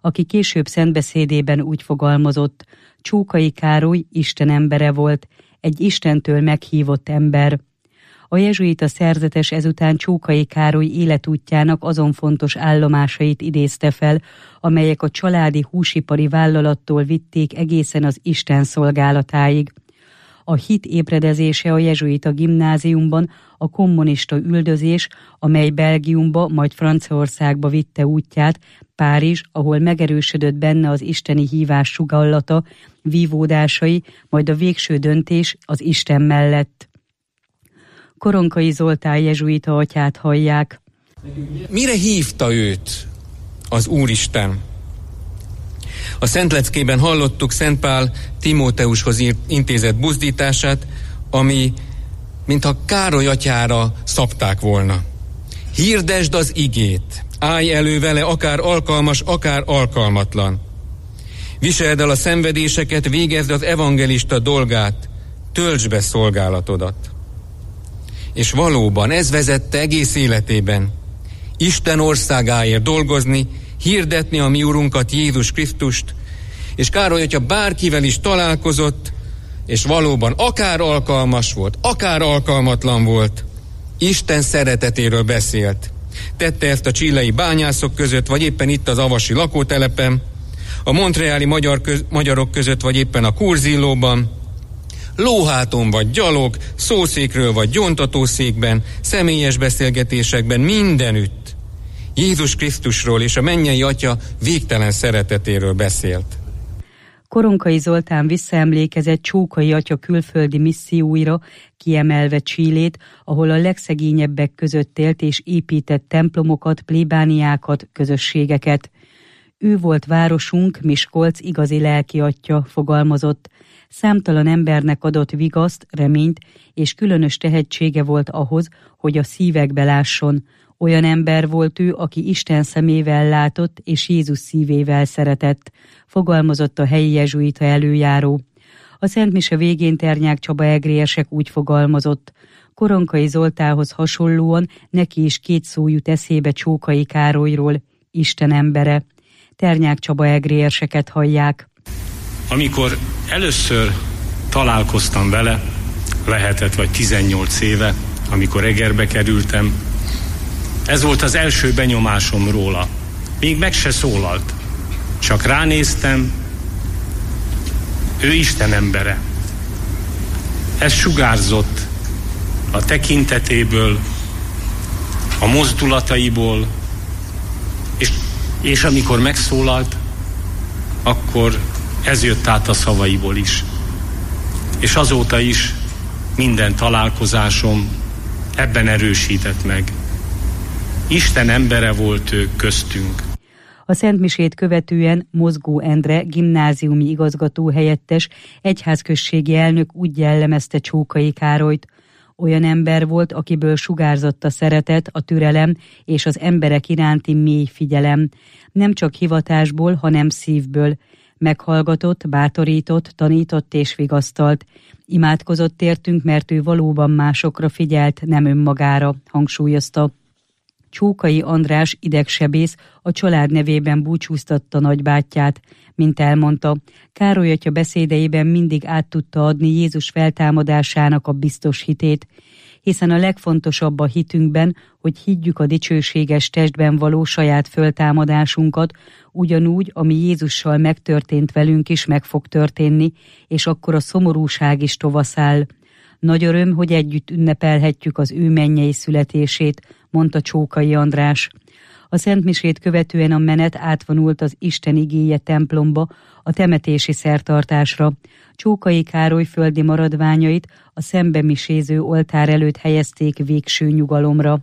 [SPEAKER 1] aki később szentbeszédében úgy fogalmazott: Csókai Károly Isten embere volt, egy Istentől meghívott ember. A jezsuita szerzetes ezután Csókai Károly életútjának azon fontos állomásait idézte fel, amelyek a családi húsipari vállalattól vitték egészen az Isten szolgálatáig. A hit ébredezése a jezsuita gimnáziumban, a kommunista üldözés, amely Belgiumba, majd Franciaországba vitte útját, Párizs, ahol megerősödött benne az isteni hívás sugallata, vívódásai, majd a végső döntés az Isten mellett. Koronkai Zoltán jezsuita atyát hallják.
[SPEAKER 12] Mire hívta őt az Úristen? A Szentleckében hallottuk Szent Pál Timóteushoz intézett buzdítását, ami mintha Károly atyára szabták volna. Hirdesd az igét, állj elő vele, akár alkalmas, akár alkalmatlan. Viseld el a szenvedéseket, végezd az evangelista dolgát, töltsd be szolgálatodat. És valóban ez vezette egész életében. Isten országáért dolgozni, hirdetni a mi Urunkat, Jézus Krisztust, és Károly atya bárkivel is találkozott, és valóban akár alkalmas volt, akár alkalmatlan volt, Isten szeretetéről beszélt. Tette ezt a chilei bányászok között, vagy éppen itt az avasi lakótelepen, a montreali magyar köz, magyarok között, vagy éppen a Kurzillóban, lóháton vagy gyalog, szószékről vagy gyóntatószékben, személyes beszélgetésekben, mindenütt Jézus Krisztusról és a mennyei Atya végtelen szeretetéről beszélt.
[SPEAKER 1] Koronkai Zoltán visszaemlékezett Csókai atya külföldi misszióira, kiemelve Chilét, ahol a legszegényebbek között élt és épített templomokat, plébániákat, közösségeket. Ő volt városunk, Miskolc igazi lelki atya, fogalmazott. Számtalan embernek adott vigaszt, reményt, és különös tehetsége volt ahhoz, hogy a szívekbe lásson. Olyan ember volt ő, aki Isten szemével látott, és Jézus szívével szeretett, fogalmazott a helyi jezsuita előjáró. A szentmise végén Ternyák Csaba egrérsek úgy fogalmazott: Koronkai Zoltánhoz hasonlóan neki is két szó jut eszébe Csókai Károlyról, Isten embere. Ternyák Csaba egrérseket hallják.
[SPEAKER 13] Amikor először találkoztam vele, lehetett vagy tizennyolc éve, amikor Egerbe kerültem, ez volt az első benyomásom róla. Még meg se szólalt. Csak ránéztem, ő Isten embere. Ez sugárzott a tekintetéből, a mozdulataiból, és, és amikor megszólalt, akkor ez jött át a szavaiból is. És azóta is minden találkozásom ebben erősített meg. Isten embere volt ő köztünk.
[SPEAKER 1] A szentmisét követően Mozgó Endre gimnáziumi igazgató helyettes egyházközségi elnök úgy jellemezte Csókai Károlyt: olyan ember volt, akiből sugárzott a szeretet, a türelem és az emberek iránti mély figyelem. Nem csak hivatásból, hanem szívből. Meghallgatott, bátorított, tanított és vigasztalt. Imádkozott értünk, mert ő valóban másokra figyelt, nem önmagára, hangsúlyozta. Csókai András idegsebész a család nevében búcsúztatta nagybátyját. Mint elmondta, Károly atya beszédeiben mindig át tudta adni Jézus feltámadásának a biztos hitét, hiszen a legfontosabb a hitünkben, hogy higgyük a dicsőséges testben való saját föltámadásunkat, ugyanúgy, ami Jézussal megtörtént velünk is meg fog történni, és akkor a szomorúság is tovaszáll. Nagy öröm, hogy együtt ünnepelhetjük az ő mennyei születését, mondta Csókai András. A szentmisét követően a menet átvonult az Isten igéje templomba, a temetési szertartásra. Csókai Károly földi maradványait a szembemiséző oltár előtt helyezték végső nyugalomra.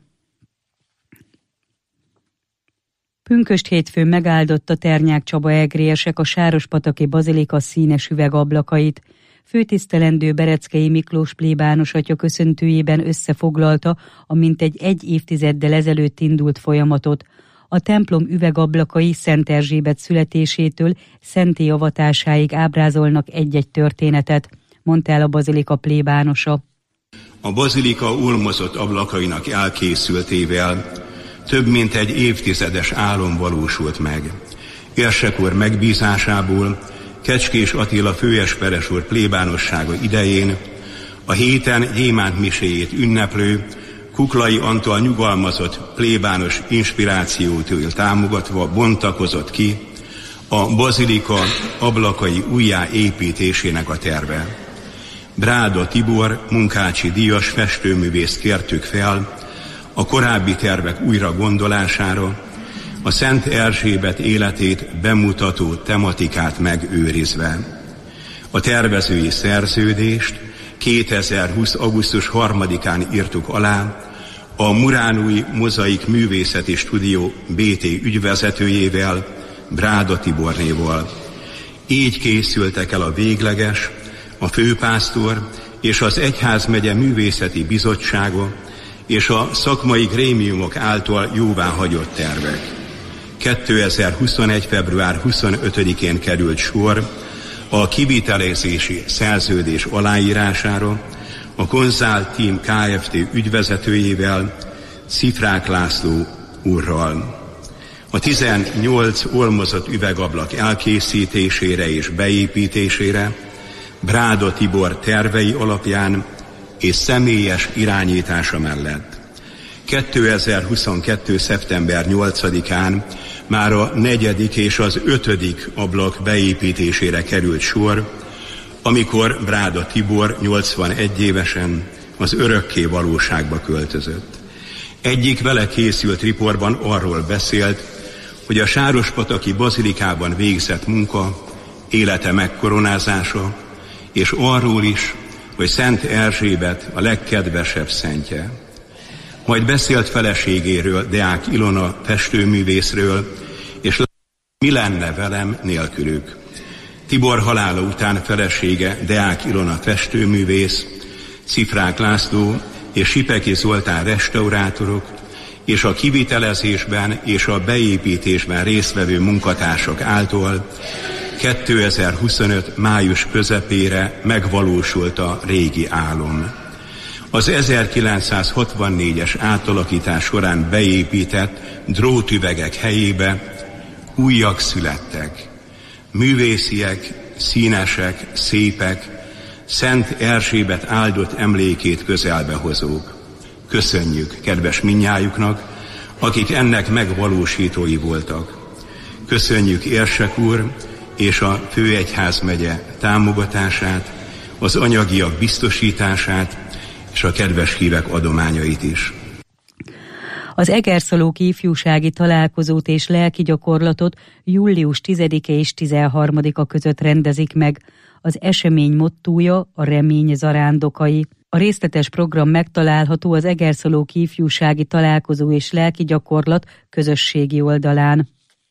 [SPEAKER 1] Pünkösd hétfőn megáldotta Ternyák Csaba egrérsek a Sárospataki bazilika színes üvegablakait. Főtisztelendő Bereckei Miklós plébános atya köszöntőjében összefoglalta a mintegy egy évtizeddel ezelőtt indult folyamatot. A templom üvegablakai Szent Erzsébet születésétől szentély avatásáig ábrázolnak egy-egy történetet, mondta el a bazilika plébánosa.
[SPEAKER 14] A bazilika ulmozott ablakainak elkészültével több mint egy évtizedes álom valósult meg. Érsek úr megbízásából Kecskés Attila főesperes úr plébánossága idején a héten gyémánt miséjét ünneplő Kuklai Antal nyugalmazott plébános inspirációtól támogatva bontakozott ki a bazilika ablakai újjáépítésének a terve. Bráda Tibor munkácsi díjas festőművészt kértük fel a korábbi tervek újra gondolására, a Szent Erzsébet életét bemutató tematikát megőrizve. A tervezői szerződést kétezer-húsz. augusztus harmadikán írtuk alá a Muránói Mozaik Művészeti Stúdió bé té ügyvezetőjével, Bráda Tibornéval. Így készültek el a végleges, a főpásztor és az Egyházmegye Művészeti Bizottsága és a szakmai grémiumok által jóváhagyott tervek. kétezer-huszonegy. február huszonötödikén került sor a kivitelezési szerződés aláírására a Konzál Team Kft. Ügyvezetőjével, Szifrák László úrral. A tizennyolc olmozott üvegablak elkészítésére és beépítésére Bráda Tibor tervei alapján és személyes irányítása mellett kétezer-huszonkettő. szeptember nyolcadikán már a negyedik és az ötödik ablak beépítésére került sor, amikor Bráda Tibor nyolcvanegy évesen az örökké valóságba költözött. Egyik vele készült riportban arról beszélt, hogy a Sárospataki bazilikában végzett munka élete megkoronázása, és arról is, hogy Szent Erzsébet a legkedvesebb szentje. Majd beszélt feleségéről, Deák Ilona festőművészről, és mi lenne velem nélkülük. Tibor halála után felesége, Deák Ilona festőművész, Szifrák László és Sipeki Zoltán restaurátorok, és a kivitelezésben és a beépítésben résztvevő munkatársak által kétezer-huszonöt. május közepére megvalósult a régi álom. Az ezerkilencszázhatvannégyes átalakítás során beépített drótüvegek helyébe újak születtek. Művésziek, színesek, szépek, Szent Erzsébet áldott emlékét közelbe hozók. Köszönjük kedves mindnyájuknak, akik ennek megvalósítói voltak. Köszönjük Érsek úr és a Főegyházmegye támogatását, az anyagiak biztosítását és a kedves hívek adományait is.
[SPEAKER 1] Az Egerszalóki ifjúsági találkozót és lelki gyakorlatot július tizedike és tizenharmadika között rendezik meg. Az esemény mottója a remény zarándokai. A részletes program megtalálható az Egerszalóki ifjúsági találkozó és lelki gyakorlat közösségi oldalán.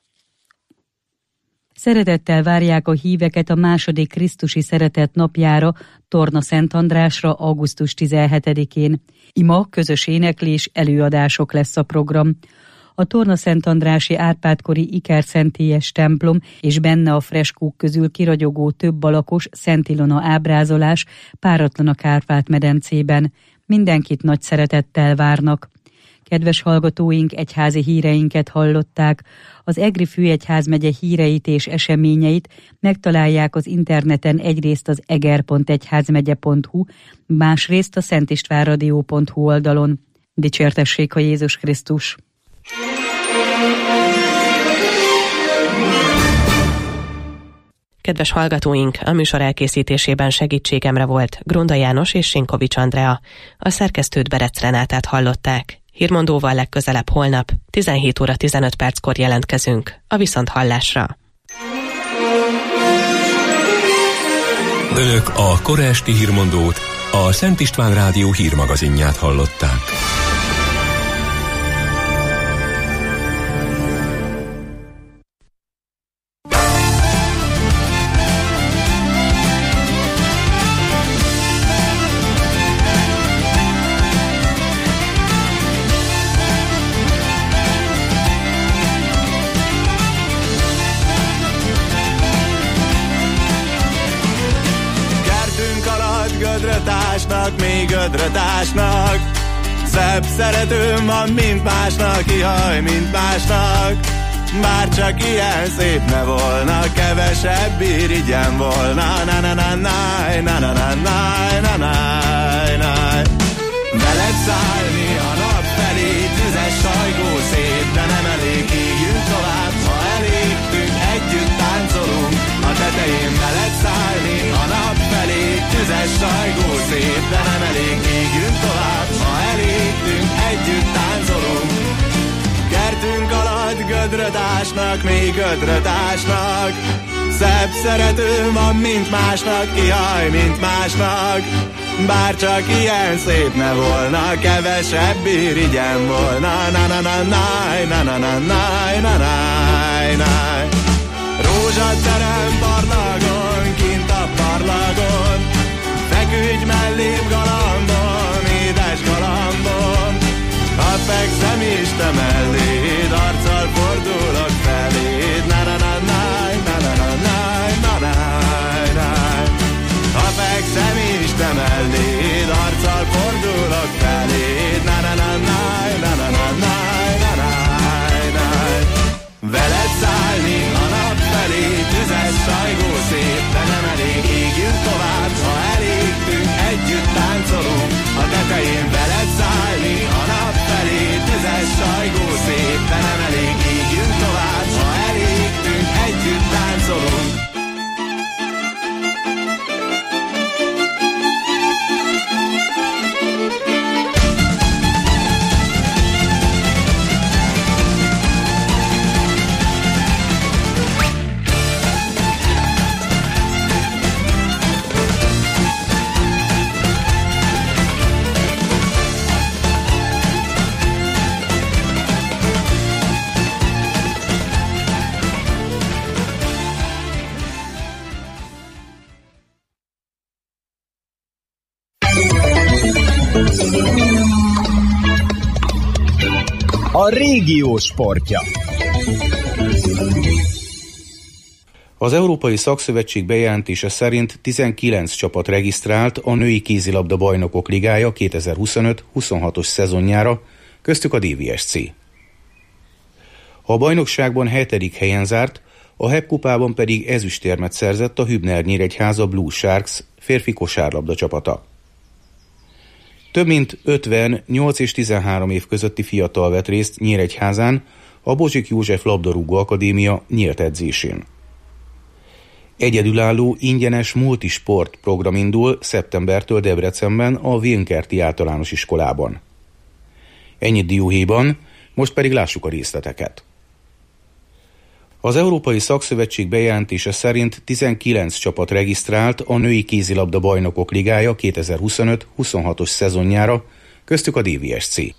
[SPEAKER 1] Szeretettel várják a híveket a második Krisztusi Szeretet napjára, Torna Szent Andrásra augusztus tizenhetedikén. Ima, közös éneklés, előadások lesz a program. A Torna Szent Andrási Árpád-kori ikerszentélyes templom és benne a freskók közül kiragyogó több alakos Szent Ilona ábrázolás páratlan a Kárpát-medencében. Mindenkit nagy szeretettel várnak. Kedves hallgatóink, egyházi híreinket hallották. Az Egri Főegyházmegye híreit és eseményeit megtalálják az interneten egyrészt az eger pont egyházmegye pont hu, másrészt a szentistvánradio pont hu oldalon. Dicsértessék a Jézus Krisztus!
[SPEAKER 8] Kedves hallgatóink, a műsor elkészítésében segítségemre volt Grunda János és Sinkovics Andrea. A szerkesztőt Berec Renátát hallották. Hírmondóval legközelebb holnap, tizenhét óra tizenöt perckor jelentkezünk. A viszonthallásra.
[SPEAKER 2] Önök a kora esti hírmondót, a Szent István Rádió hírmagazinját hallották.
[SPEAKER 15] Még gödrötásnak szebb szeretőm van, mint másnak, ihaj, mint másnak. bár csak ilyen szép ne volna, kevesebb irigyem volna. Na na na na na na na na na na. Veled szállni a nap felé, tüzes sajgó szép, de nem elég, égjünk tovább, ha elégtünk, együtt táncolunk. A tetején veled szállni a nap felé, tüzes sajgó szép, de nem elég, égjünk tovább, ha elégtünk, együtt táncolunk. Kertünk alatt gödrötásnak, még gödrötásnak, szebb szeretőm van, mint másnak, jaj, mint másnak. Bár csak ilyen szép ne volna, kevesebb irigyem volna. Na na na na na na na na na na na. Rózsaterem parlagon, kint a parlagon, feküdj mellém galambom, édes galambom. Ha fekszem is te melléd, arccal fordulok feléd. Na na na na na na na na na na. Ha fekszem is te melléd, arccal fordulok feléd. Na na na na na na na na na na. Veled szállni a nap felé, tüzes sajgó szép, de nem elég, égjünk tovább, ha elégtünk, együtt táncolunk. A tetején veled szállni a nap felé, tüzes sajgó szép, de nem elég, égjünk tovább, ha elégtünk, együtt táncolunk.
[SPEAKER 16] A régió sportja.
[SPEAKER 17] Az Európai Szakszövetség bejelentése szerint tizenkilenc csapat regisztrált a női kézilabda bajnokok ligája kétezer-huszonöt huszonhatos szezonjára, köztük a dé vé es cé. A bajnokságban hetedik helyen zárt, a hep kupában pedig ezüstérmet szerzett a Hübner Nyíregyháza Blue Sharks férfi kosárlabda csapata. Több mint ötven, nyolc és tizenhárom év közötti fiatal vett részt Nyíregyházán a Bozsik József Labdarúgó Akadémia nyílt edzésén. Egyedülálló ingyenes multisport program indul szeptembertől Debrecenben a Vérkerti Általános Iskolában. Ennyit dióhéjban, most pedig lássuk a részleteket. Az Európai Szakszövetség bejelentése szerint tizenkilenc csapat regisztrált a női kézilabda bajnokok ligája kétezer-huszonöt huszonhatos szezonjára, köztük a dé vé es cé.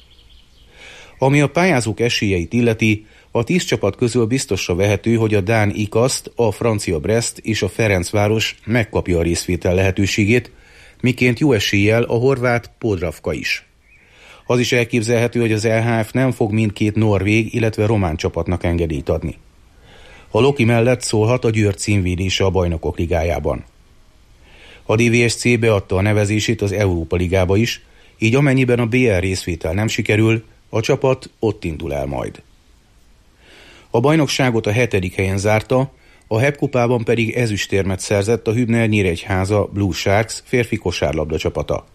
[SPEAKER 17] Ami a pályázók esélyeit illeti, a tíz csapat közül biztosra vehető, hogy a dán Ikaszt, a francia Brest és a Ferencváros megkapja a részvétel lehetőségét, miként jó eséllyel a horvát Podravka is. Az is elképzelhető, hogy az el há ef nem fog mindkét norvég, illetve román csapatnak engedélyt adni. A Loki mellett szólhat a Győr címvédése a Bajnokok Ligájában. A dé vé es cé beadta a nevezését az Európa Ligába is, így amennyiben a bé el részvétel nem sikerül, a csapat ott indul el majd. A bajnokságot a hetedik helyen zárta, a hep kupában pedig ezüstérmet szerzett a Hübner Nyíregyháza Blue Sharks férfi kosárlabda csapata.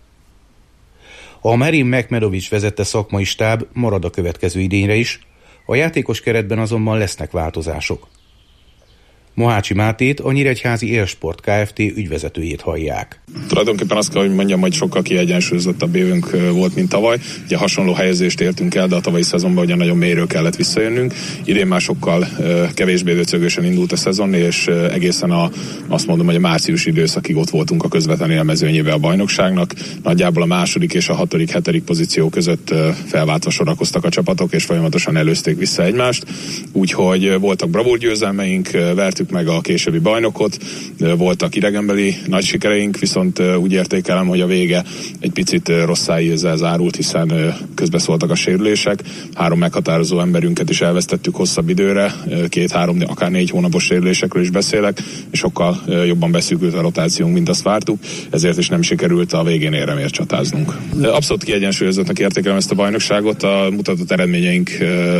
[SPEAKER 17] A Merin Mekmedovics vezette szakmai stáb marad a következő idényre is, a játékos keretben azonban lesznek változások. Mohácsi Mátét, a Nyíregyházi Élsport Kft. Ügyvezetőjét hallják.
[SPEAKER 18] Tulajdonképpen azt kell, hogy mondjam, hogy sokkal kiegyensúlyozottabb évünk volt, mint tavaly. Ugye hasonló helyezést értünk el, de a tavalyi szezonban ugye nagyon mélyről kellett visszajönnünk. Idén már sokkal kevésbé döcögösen indult a szezon, és egészen a, azt mondom, hogy a márciusi időszakig ott voltunk a közvetlen élmezőnyébe a bajnokságnak. Nagyjából a második és a hatodik, hetedik pozíció között felváltva sorakoztak a csapatok, és folyamatosan előzték vissza egymást. Úgyhogy voltak bravúr győzelmeink, vertünk nyertük meg a későbbi bajnokot, voltak idegenbeli nagy sikereink, viszont úgy értékelem, hogy a vége egy picit rosszáig ezzel zárult, hiszen közbeszóltak a sérülések, három meghatározó emberünket is elvesztettük hosszabb időre, két-három, akár négy hónapos sérülésekről is beszélek, és sokkal jobban beszűkült a rotációnk, mint azt vártuk, ezért is nem sikerült a végén éremért csatáznunk. Abszolút kiegyensúlyozottnak értékelem ezt a bajnokságot, a mutatott eredményeink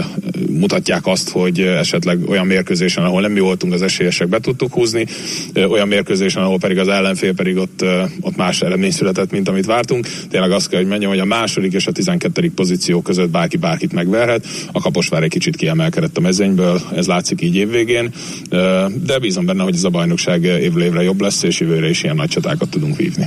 [SPEAKER 18] mutatják azt, hogy esetleg olyan mérkőzésen, ahol nem mi voltunk az esélyesek, be tudtuk húzni, olyan mérkőzésen, ahol pedig az ellenfél pedig ott, ott más eredmény született, mint amit vártunk. Tényleg azt kell, hogy mondjam, hogy a második és a tizenkettedik pozíció között bárki bárkit megverhet. A Kaposvár egy kicsit kiemelkedett a mezőnyből, ez látszik így évvégén, de bízom benne, hogy ez a bajnokság évről évre jobb lesz, és jövőre is ilyen nagy csatákat tudunk vívni.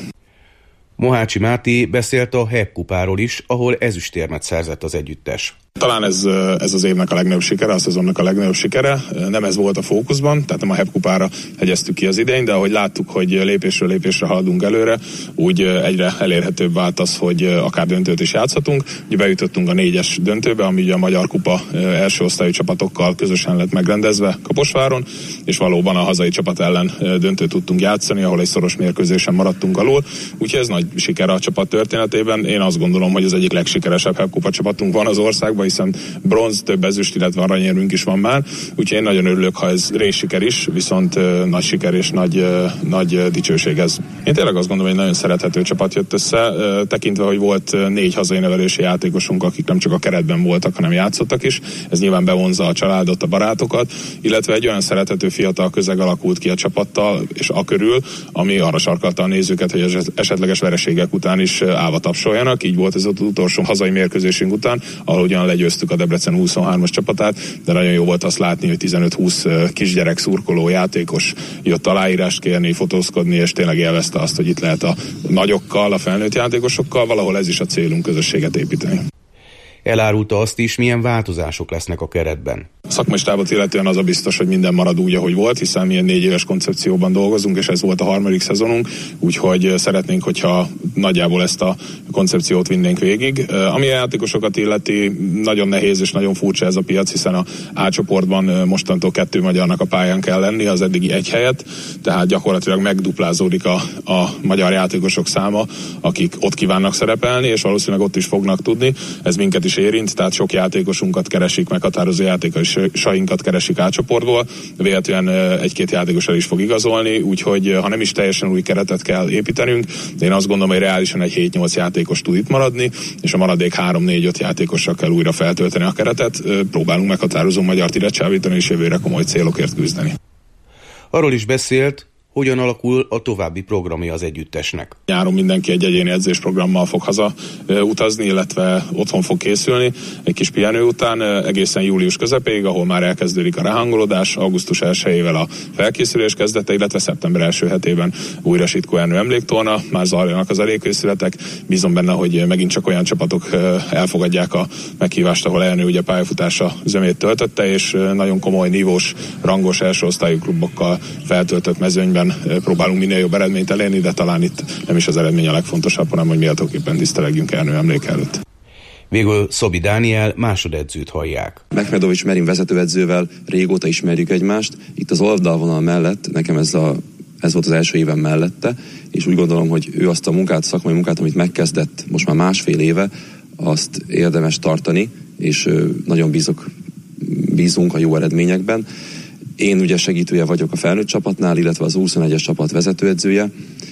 [SPEAKER 17] Mohácsi Máté beszélt a Hep kupáról is, ahol ezüstérmet szerzett az együttes.
[SPEAKER 18] Talán ez, ez az évnek a legnagyobb sikere, a szezonnak a legnagyobb sikere. Nem ez volt a fókuszban, tehát nem a Hep kupára hegyeztük ki az idényt, de ahogy láttuk, hogy lépésről lépésre haladunk előre, úgy egyre elérhetőbb vált az, hogy akár döntőt is játszhatunk. Ugye bejutottunk a négyes döntőbe, ami ugye a Magyar Kupa első osztályú csapatokkal közösen lett megrendezve Kaposváron, és valóban a hazai csapat ellen döntőt tudtunk játszani, ahol egy szoros mérkőzésen maradtunk alul. Úgyhogy ez nagy siker a csapat történetében. Én azt gondolom, hogy az egyik legsikeresebb Hep kupa csapatunk van az országban, hiszen bronz, több ezüst, illetve aranyérmünk is van már. Úgyhogy én nagyon örülök, ha ez részsiker is, viszont uh, nagy siker és nagy, uh, nagy uh, dicsőség ez. Én tényleg azt gondolom, hogy nagyon szerethető csapat jött össze, uh, tekintve, hogy volt uh, négy hazai nevelési játékosunk, akik nem csak a keretben voltak, hanem játszottak is. Ez nyilván bevonza a családot, a barátokat, illetve egy olyan szerethető fiatal közeg alakult ki a csapattal és a körül, ami arra sarkalta a nézőket, hogy esetleges vereségek után is állva tapsoljanak. Így volt ez az utolsó hazai mérkőzésünk után, ahol ugyan legyőztük a Debrecen huszonhármas csapatát, de nagyon jó volt azt látni, hogy tizenöt-húsz kisgyerek, szurkoló, játékos jött aláírást kérni, fotózkodni, és tényleg élvezte azt, hogy itt lehet a nagyokkal, a felnőtt játékosokkal, valahol ez is a célunk, közösséget építeni.
[SPEAKER 17] Elárulta azt is, milyen változások lesznek a keretben.
[SPEAKER 18] A szakmai stábot illetően az a biztos, hogy minden marad úgy, ahogy volt, hiszen mi egy négy éves koncepcióban dolgozunk, és ez volt a harmadik szezonunk, úgyhogy szeretnénk, hogyha nagyjából ezt a koncepciót vinnénk végig. Ami a játékosokat illeti, nagyon nehéz és nagyon furcsa ez a piac, hiszen a A csoportban mostantól kettő magyarnak a pályán kell lenni, az eddigi egy helyet, tehát gyakorlatilag megduplázódik a, a magyar játékosok száma, akik ott kívánnak szerepelni, és valószínűleg ott is fognak tudni. Ez minket is érint, tehát sok játékosunkat keresik, meghatározó játékosainkat keresik A csoportból, véletlenül egy-két játékossal is fog igazolni, úgyhogy ha nem is teljesen új keretet kell építenünk, de én azt gondolom, hogy reálisan egy hét-nyolc játékos tud itt maradni, és a maradék három-négy-öt játékossal kell újra feltölteni a keretet. Próbálunk meghatározó magyart ide csábítani, és jövőre komoly célokért küzdeni.
[SPEAKER 17] Arról is beszélt, hogyan alakul a további programja az együttesnek.
[SPEAKER 18] Nyáron mindenki egy egyéni edzésprogrammal fog haza utazni, illetve otthon fog készülni egy kis pihenő után egészen július közepéig, ahol már elkezdődik a ráhangolódás, augusztus elsejével a felkészülés kezdete, illetve szeptember első hetében újra Sitkó Ernő emléktorna, már zajlanak az elégkészületek. Bízom benne, hogy megint csak olyan csapatok elfogadják a meghívást, ahol Ernő ugye pályafutása zömét töltötte, és nagyon komoly, nívós, rangos első osztályú klubokkal feltöltött mezőnyben próbálunk minél jobb eredményt elérni, de talán itt nem is az eredmény a legfontosabb, hanem hogy méltóképpen tisztelegjünk Ernő emlék előtt.
[SPEAKER 17] Végül Szobi Dániel másodedzőt hallják.
[SPEAKER 19] Mehmedovics Merin vezetőedzővel régóta ismerjük egymást. Itt az oldalvonal mellett, nekem ez, a, ez volt az első évem mellette, és úgy gondolom, hogy ő azt a munkát, szakmai munkát, amit megkezdett most már másfél éve, azt érdemes tartani, és nagyon bízok, bízunk a jó eredményekben. Én ugye segítője vagyok a felnőtt csapatnál, illetve az huszonegyes csapat vezetőedzője.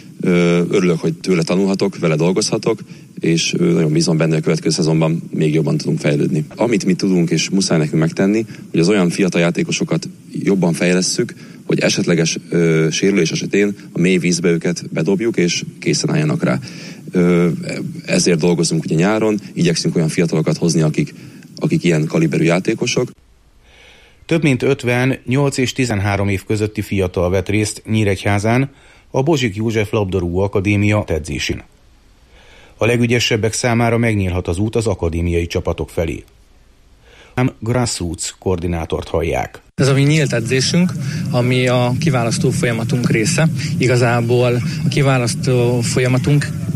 [SPEAKER 19] Örülök, hogy tőle tanulhatok, vele dolgozhatok, és nagyon bízom benne, hogy a következő szezonban még jobban tudunk fejlődni. Amit mi tudunk és muszáj nekünk megtenni, hogy az olyan fiatal játékosokat jobban fejlesszük, hogy esetleges ö, sérülés esetén a mély vízbe őket bedobjuk, és készen álljanak rá. Ö, ezért dolgozunk ugye nyáron, igyekszünk olyan fiatalokat hozni, akik, akik ilyen kaliberű játékosok.
[SPEAKER 17] Több mint ötven, nyolc és tizenhárom év közötti fiatal vett részt Nyíregyházán a Bozsik József labdarúgó akadémia edzésén. A legügyesebbek számára megnyílhat az út az akadémiai csapatok felé. Ám grassroots koordinátort hallják.
[SPEAKER 20] Ez a mi nyílt edzésünk, ami a kiválasztó folyamatunk része. Igazából a kiválasztó folyamatunk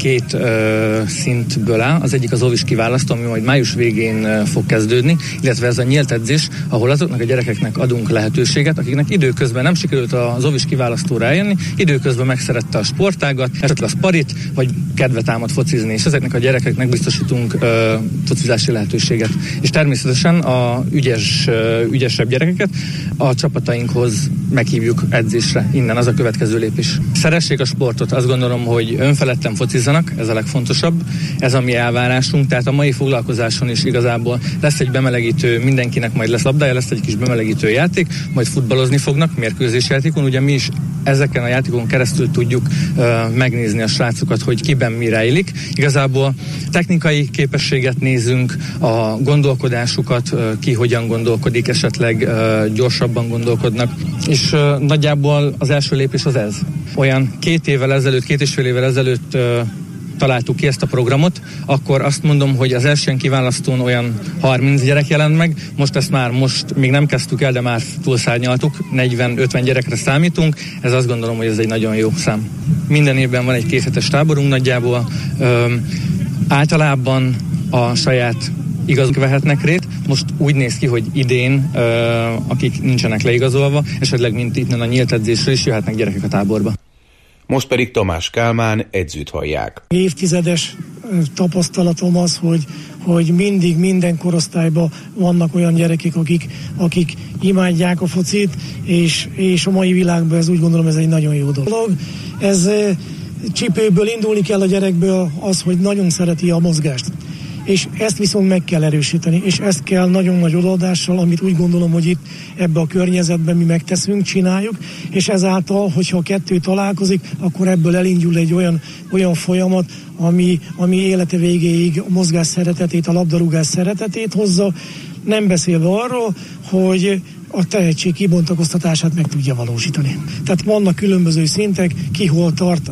[SPEAKER 20] két ö, szintből áll. Az egyik az óvis kiválasztó, ami majd május végén ö, fog kezdődni, illetve ez a nyílt edzés, ahol azoknak a gyerekeknek adunk lehetőséget, akiknek időközben nem sikerült az óvis kiválasztóra eljönni, időközben megszerette a sportágat, esetleg a sparit, vagy kedve támad focizni, és ezeknek a gyerekeknek biztosítunk ö, focizási lehetőséget. És természetesen a ügyes, ö, ügyesebb gyerekeket a csapatainkhoz meghívjuk edzésre. Innen az a következő lépés. Szeressék a sportot, azt gondolom, hogy önfeledten focizzanak, ez a legfontosabb, ez a mi elvárásunk, tehát a mai foglalkozáson is igazából lesz egy bemelegítő, mindenkinek majd lesz labdája, lesz egy kis bemelegítő játék, majd futballozni fognak mérkőzésjátékon, ugye mi is ezeken a játékon keresztül tudjuk uh, megnézni a srácokat, hogy kiben mi rejlik. Igazából technikai képességet nézünk, a gondolkodásukat, uh, ki hogyan gondolkodik, esetleg uh, gyorsabban gondolkodnak, és uh, nagyjából az első lépés az ez. Olyan két évvel ezelőtt, két és fél évvel ezelőtt uh, találtuk ki ezt a programot, akkor azt mondom, hogy az első kiválasztón olyan harminc gyerek jelent meg, most ezt már most még nem kezdtük el, de már túlszárnyaltuk, negyven-ötven gyerekre számítunk, ez azt gondolom, hogy ez egy nagyon jó szám. Minden évben van egy kéthetes táborunk nagyjából, Üm, általában a saját igazok vehetnek rét, most úgy néz ki, hogy idén, ö, akik nincsenek leigazolva, esetleg mint itt a nyílt edzésre is jöhetnek gyerekek a táborba.
[SPEAKER 17] Most pedig Tamás Kálmán edzőt hallják.
[SPEAKER 21] Évtizedes tapasztalatom az, hogy, hogy mindig minden korosztályban vannak olyan gyerekek, akik, akik imádják a focit, és, és a mai világban ez úgy gondolom, ez egy nagyon jó dolog. Ez csipőből indulni kell a gyerekből az, hogy nagyon szereti a mozgást. És ezt viszont meg kell erősíteni, és ezt kell nagyon nagy odaadással, amit úgy gondolom, hogy itt ebbe a környezetben mi megteszünk, csináljuk, és ezáltal, hogyha a kettő találkozik, akkor ebből elindul egy olyan, olyan folyamat, ami, ami élete végéig a mozgás szeretetét, a labdarúgás szeretetét hozza, nem beszélve arról, hogy a tehetség kibontakoztatását meg tudja valósítani. Tehát vannak különböző szintek, ki hol tart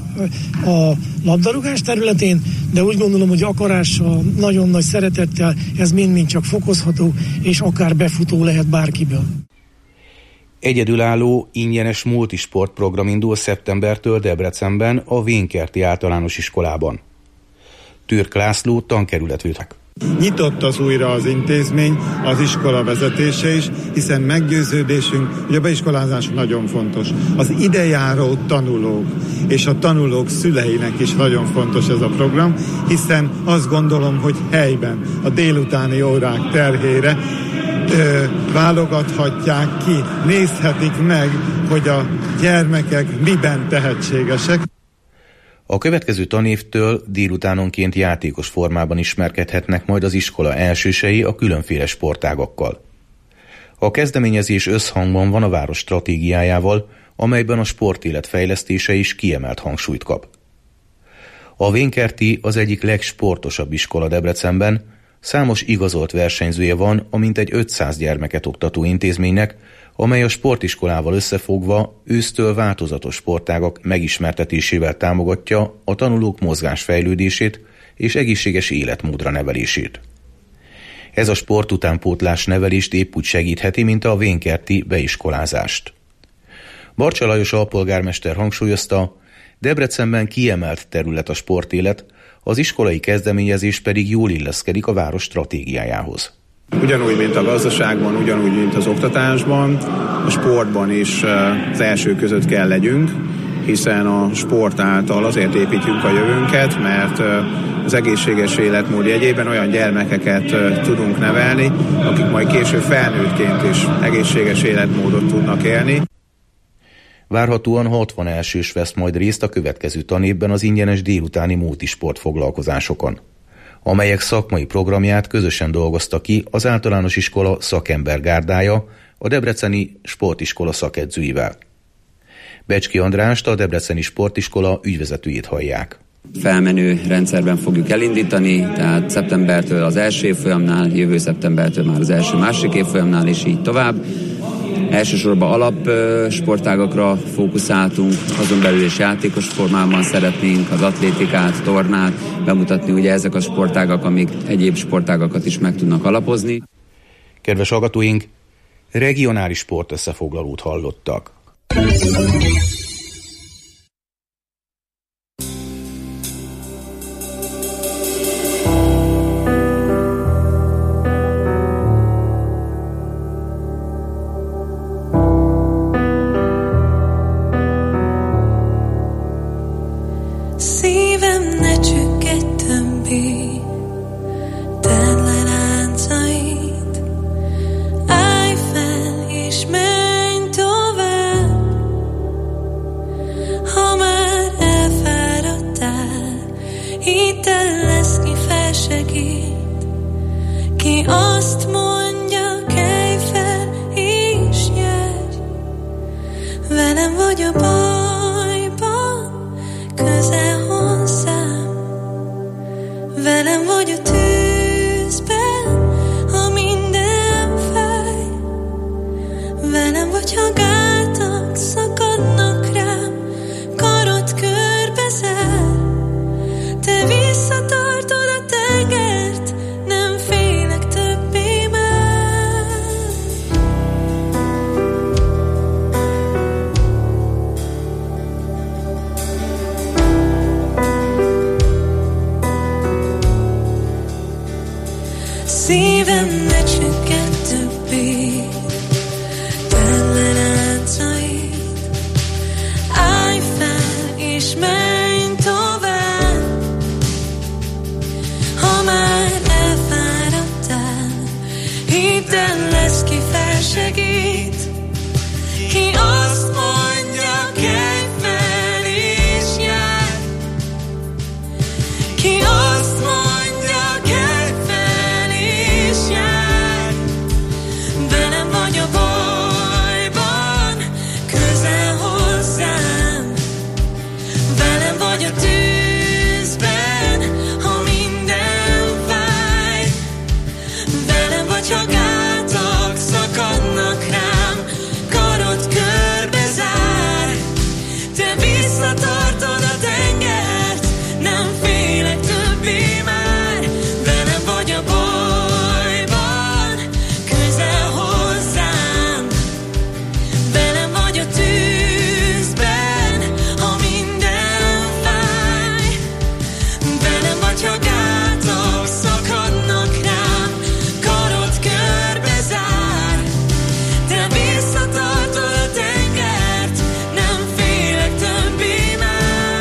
[SPEAKER 21] a labdarúgás területén, de úgy gondolom, hogy akarással, nagyon nagy szeretettel ez mind-mind csak fokozható, és akár befutó lehet bárkiből.
[SPEAKER 17] Egyedülálló, ingyenes multisportprogram indul szeptembertől Debrecenben a Vénkerti Általános Iskolában. Türk László tankerületfőnök.
[SPEAKER 22] Nyitott az újra az intézmény, az iskola vezetése is, hiszen meggyőződésünk, hogy a beiskolázás nagyon fontos. Az idejáró tanulók és a tanulók szüleinek is nagyon fontos ez a program, hiszen azt gondolom, hogy helyben a délutáni órák terhére ö, válogathatják ki, nézhetik meg, hogy a gyermekek miben tehetségesek.
[SPEAKER 17] A következő tanévtől délutánonként játékos formában ismerkedhetnek majd az iskola elsősei a különféle sportágakkal. A kezdeményezés összhangban van a város stratégiájával, amelyben a sportélet fejlesztése is kiemelt hangsúlyt kap. A Vénkerti az egyik legsportosabb iskola Debrecenben, számos igazolt versenyzője van a mintegy ötszáz gyermeket oktató intézménynek, amely a sportiskolával összefogva ősztől változatos sportágak megismertetésével támogatja a tanulók mozgásfejlődését és egészséges életmódra nevelését. Ez a sportutánpótlás nevelést épp úgy segítheti, mint a vénkerti beiskolázást. Barcsa Lajos alpolgármester hangsúlyozta, Debrecenben kiemelt terület a sportélet, az iskolai kezdeményezés pedig jól illeszkedik a város stratégiájához.
[SPEAKER 23] Ugyanúgy, mint a gazdaságban, ugyanúgy, mint az oktatásban, a sportban is az első között kell legyünk, hiszen a sport által azért építjük a jövőnket, mert az egészséges életmód jegyében olyan gyermekeket tudunk nevelni, akik majd később felnőttként is egészséges életmódot tudnak élni.
[SPEAKER 17] Várhatóan hatvan elsős vesz majd részt a következő tanévben az ingyenes délutáni multisport foglalkozásokon, amelyek szakmai programját közösen dolgozta ki az általános iskola szakembergárdája a Debreceni Sportiskola szakedzőivel. Becski Andrást, a Debreceni Sportiskola ügyvezetőjét hallják.
[SPEAKER 24] Felmenő rendszerben fogjuk elindítani, tehát szeptembertől az első évfolyamnál, jövő szeptembertől már az első-második évfolyamnál, és így tovább. Elsősorban alap sportágakra fókuszáltunk, azon belül is játékos formában szeretnénk az atlétikát, tornát bemutatni, ugye ezek a sportágak, amik egyéb sportágakat is meg tudnak alapozni.
[SPEAKER 17] Kedves hallgatóink, regionális sportösszefoglalót hallottak.
[SPEAKER 3] Velem vagy a tűzben, ha minden fáj. Velem vagy, ha gátak szakadnak rám, karod körbe zár. Te visszatartod a tengert, nem félek többé már. Szívem ne csükken többé, tele láncaid. Állj fel és menj tovább. Ha már elfáradtál, hidd el, lesz ki felsegít. Ki azt mondja, kelj fel és járj. Ki azt mondja, kelj fel és járj. Velem vagy a bajban, közel hozzám. Velem vagy a tűzben, ha minden fáj. Velem vagy, ha gátak szakadnak rám, karod körbe zár. Te visszatartod a tengert, nem félek többé már. Velem vagy a bajban, közel hozzám. Velem vagy a tűzben, ha minden fáj. Velem vagy, ha gátak szakadnak rám, karod körbe zár. Te visszatartod a tengert, nem félek többé már.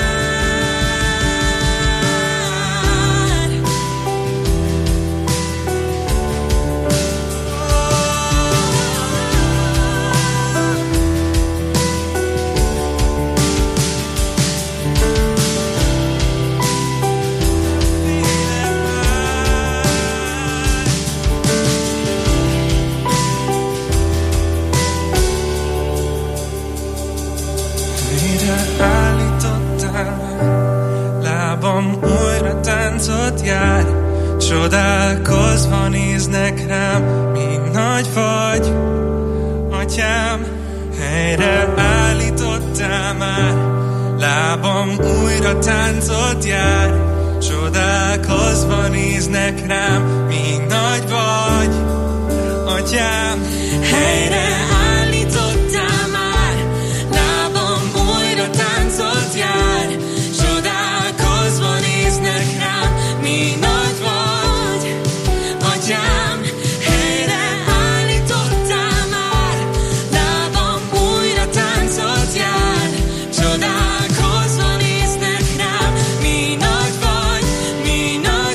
[SPEAKER 4] Mire állítottál már, lábam újra táncot jár. Csodálkozva néznek rám, míg nagy vagy, atyám. Helyre állítottál már, lábam újra táncot jár. Csodálkozva néznek rám, míg nagy vagy, atyám. Helyre állítottál már, lábam újra táncot jár. Csodálkozva néznek rám, míg nagy vagy, atyám. Helyre állítottál már, lábam újra táncot jár. Csodálkozva néznek rám, míg nagy vagy, míg nagy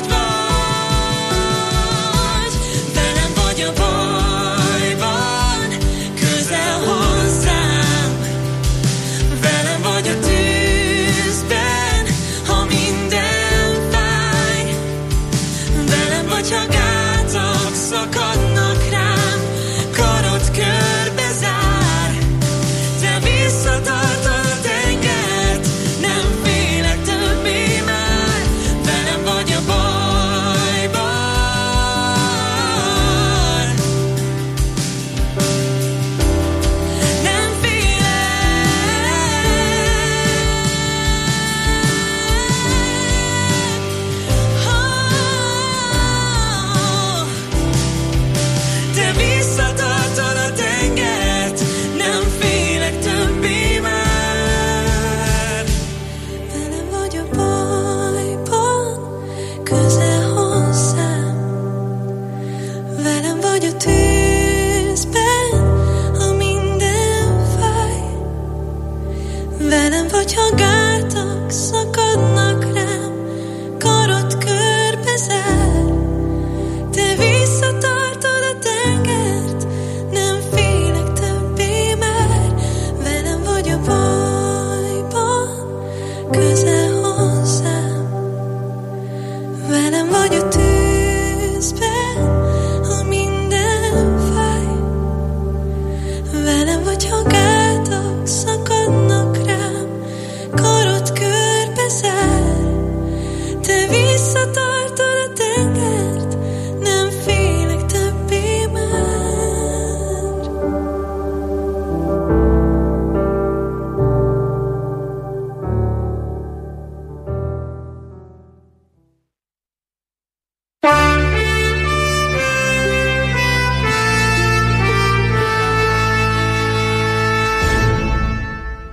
[SPEAKER 4] vagy. Velem vagy a bajban, közel hozzám. Velem vagy a tűzben, ha minden fáj. Velem vagy, ha gátak szakadnak rám, karod körbe zár. Te visszatartod a tengert, nem félek többé már. Velem vagy a bajban. Nem félek.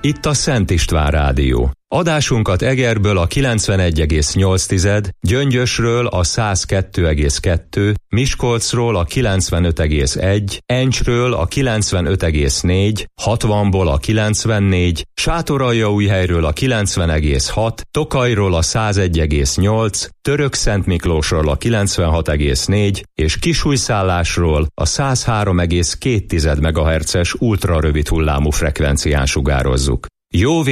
[SPEAKER 5] itt a Szent István Rádió. Adásunkat Egerből a kilencvenegy egész nyolc, Gyöngyösről a száz kettő egész kettő, Miskolcról a kilencvenöt egész egy, Encsről a kilencvenöt egész négy, hatvanból a kilencvennégy, Sátoraljaújhelyről a kilencven egész hat, Tokajról a száz egy egész nyolc, Törökszentmiklósról a kilencvenhat egész négy és Kisújszállásról a száz három egész két megahertzes ultrarövid hullámú frekvencián sugározzuk. Jó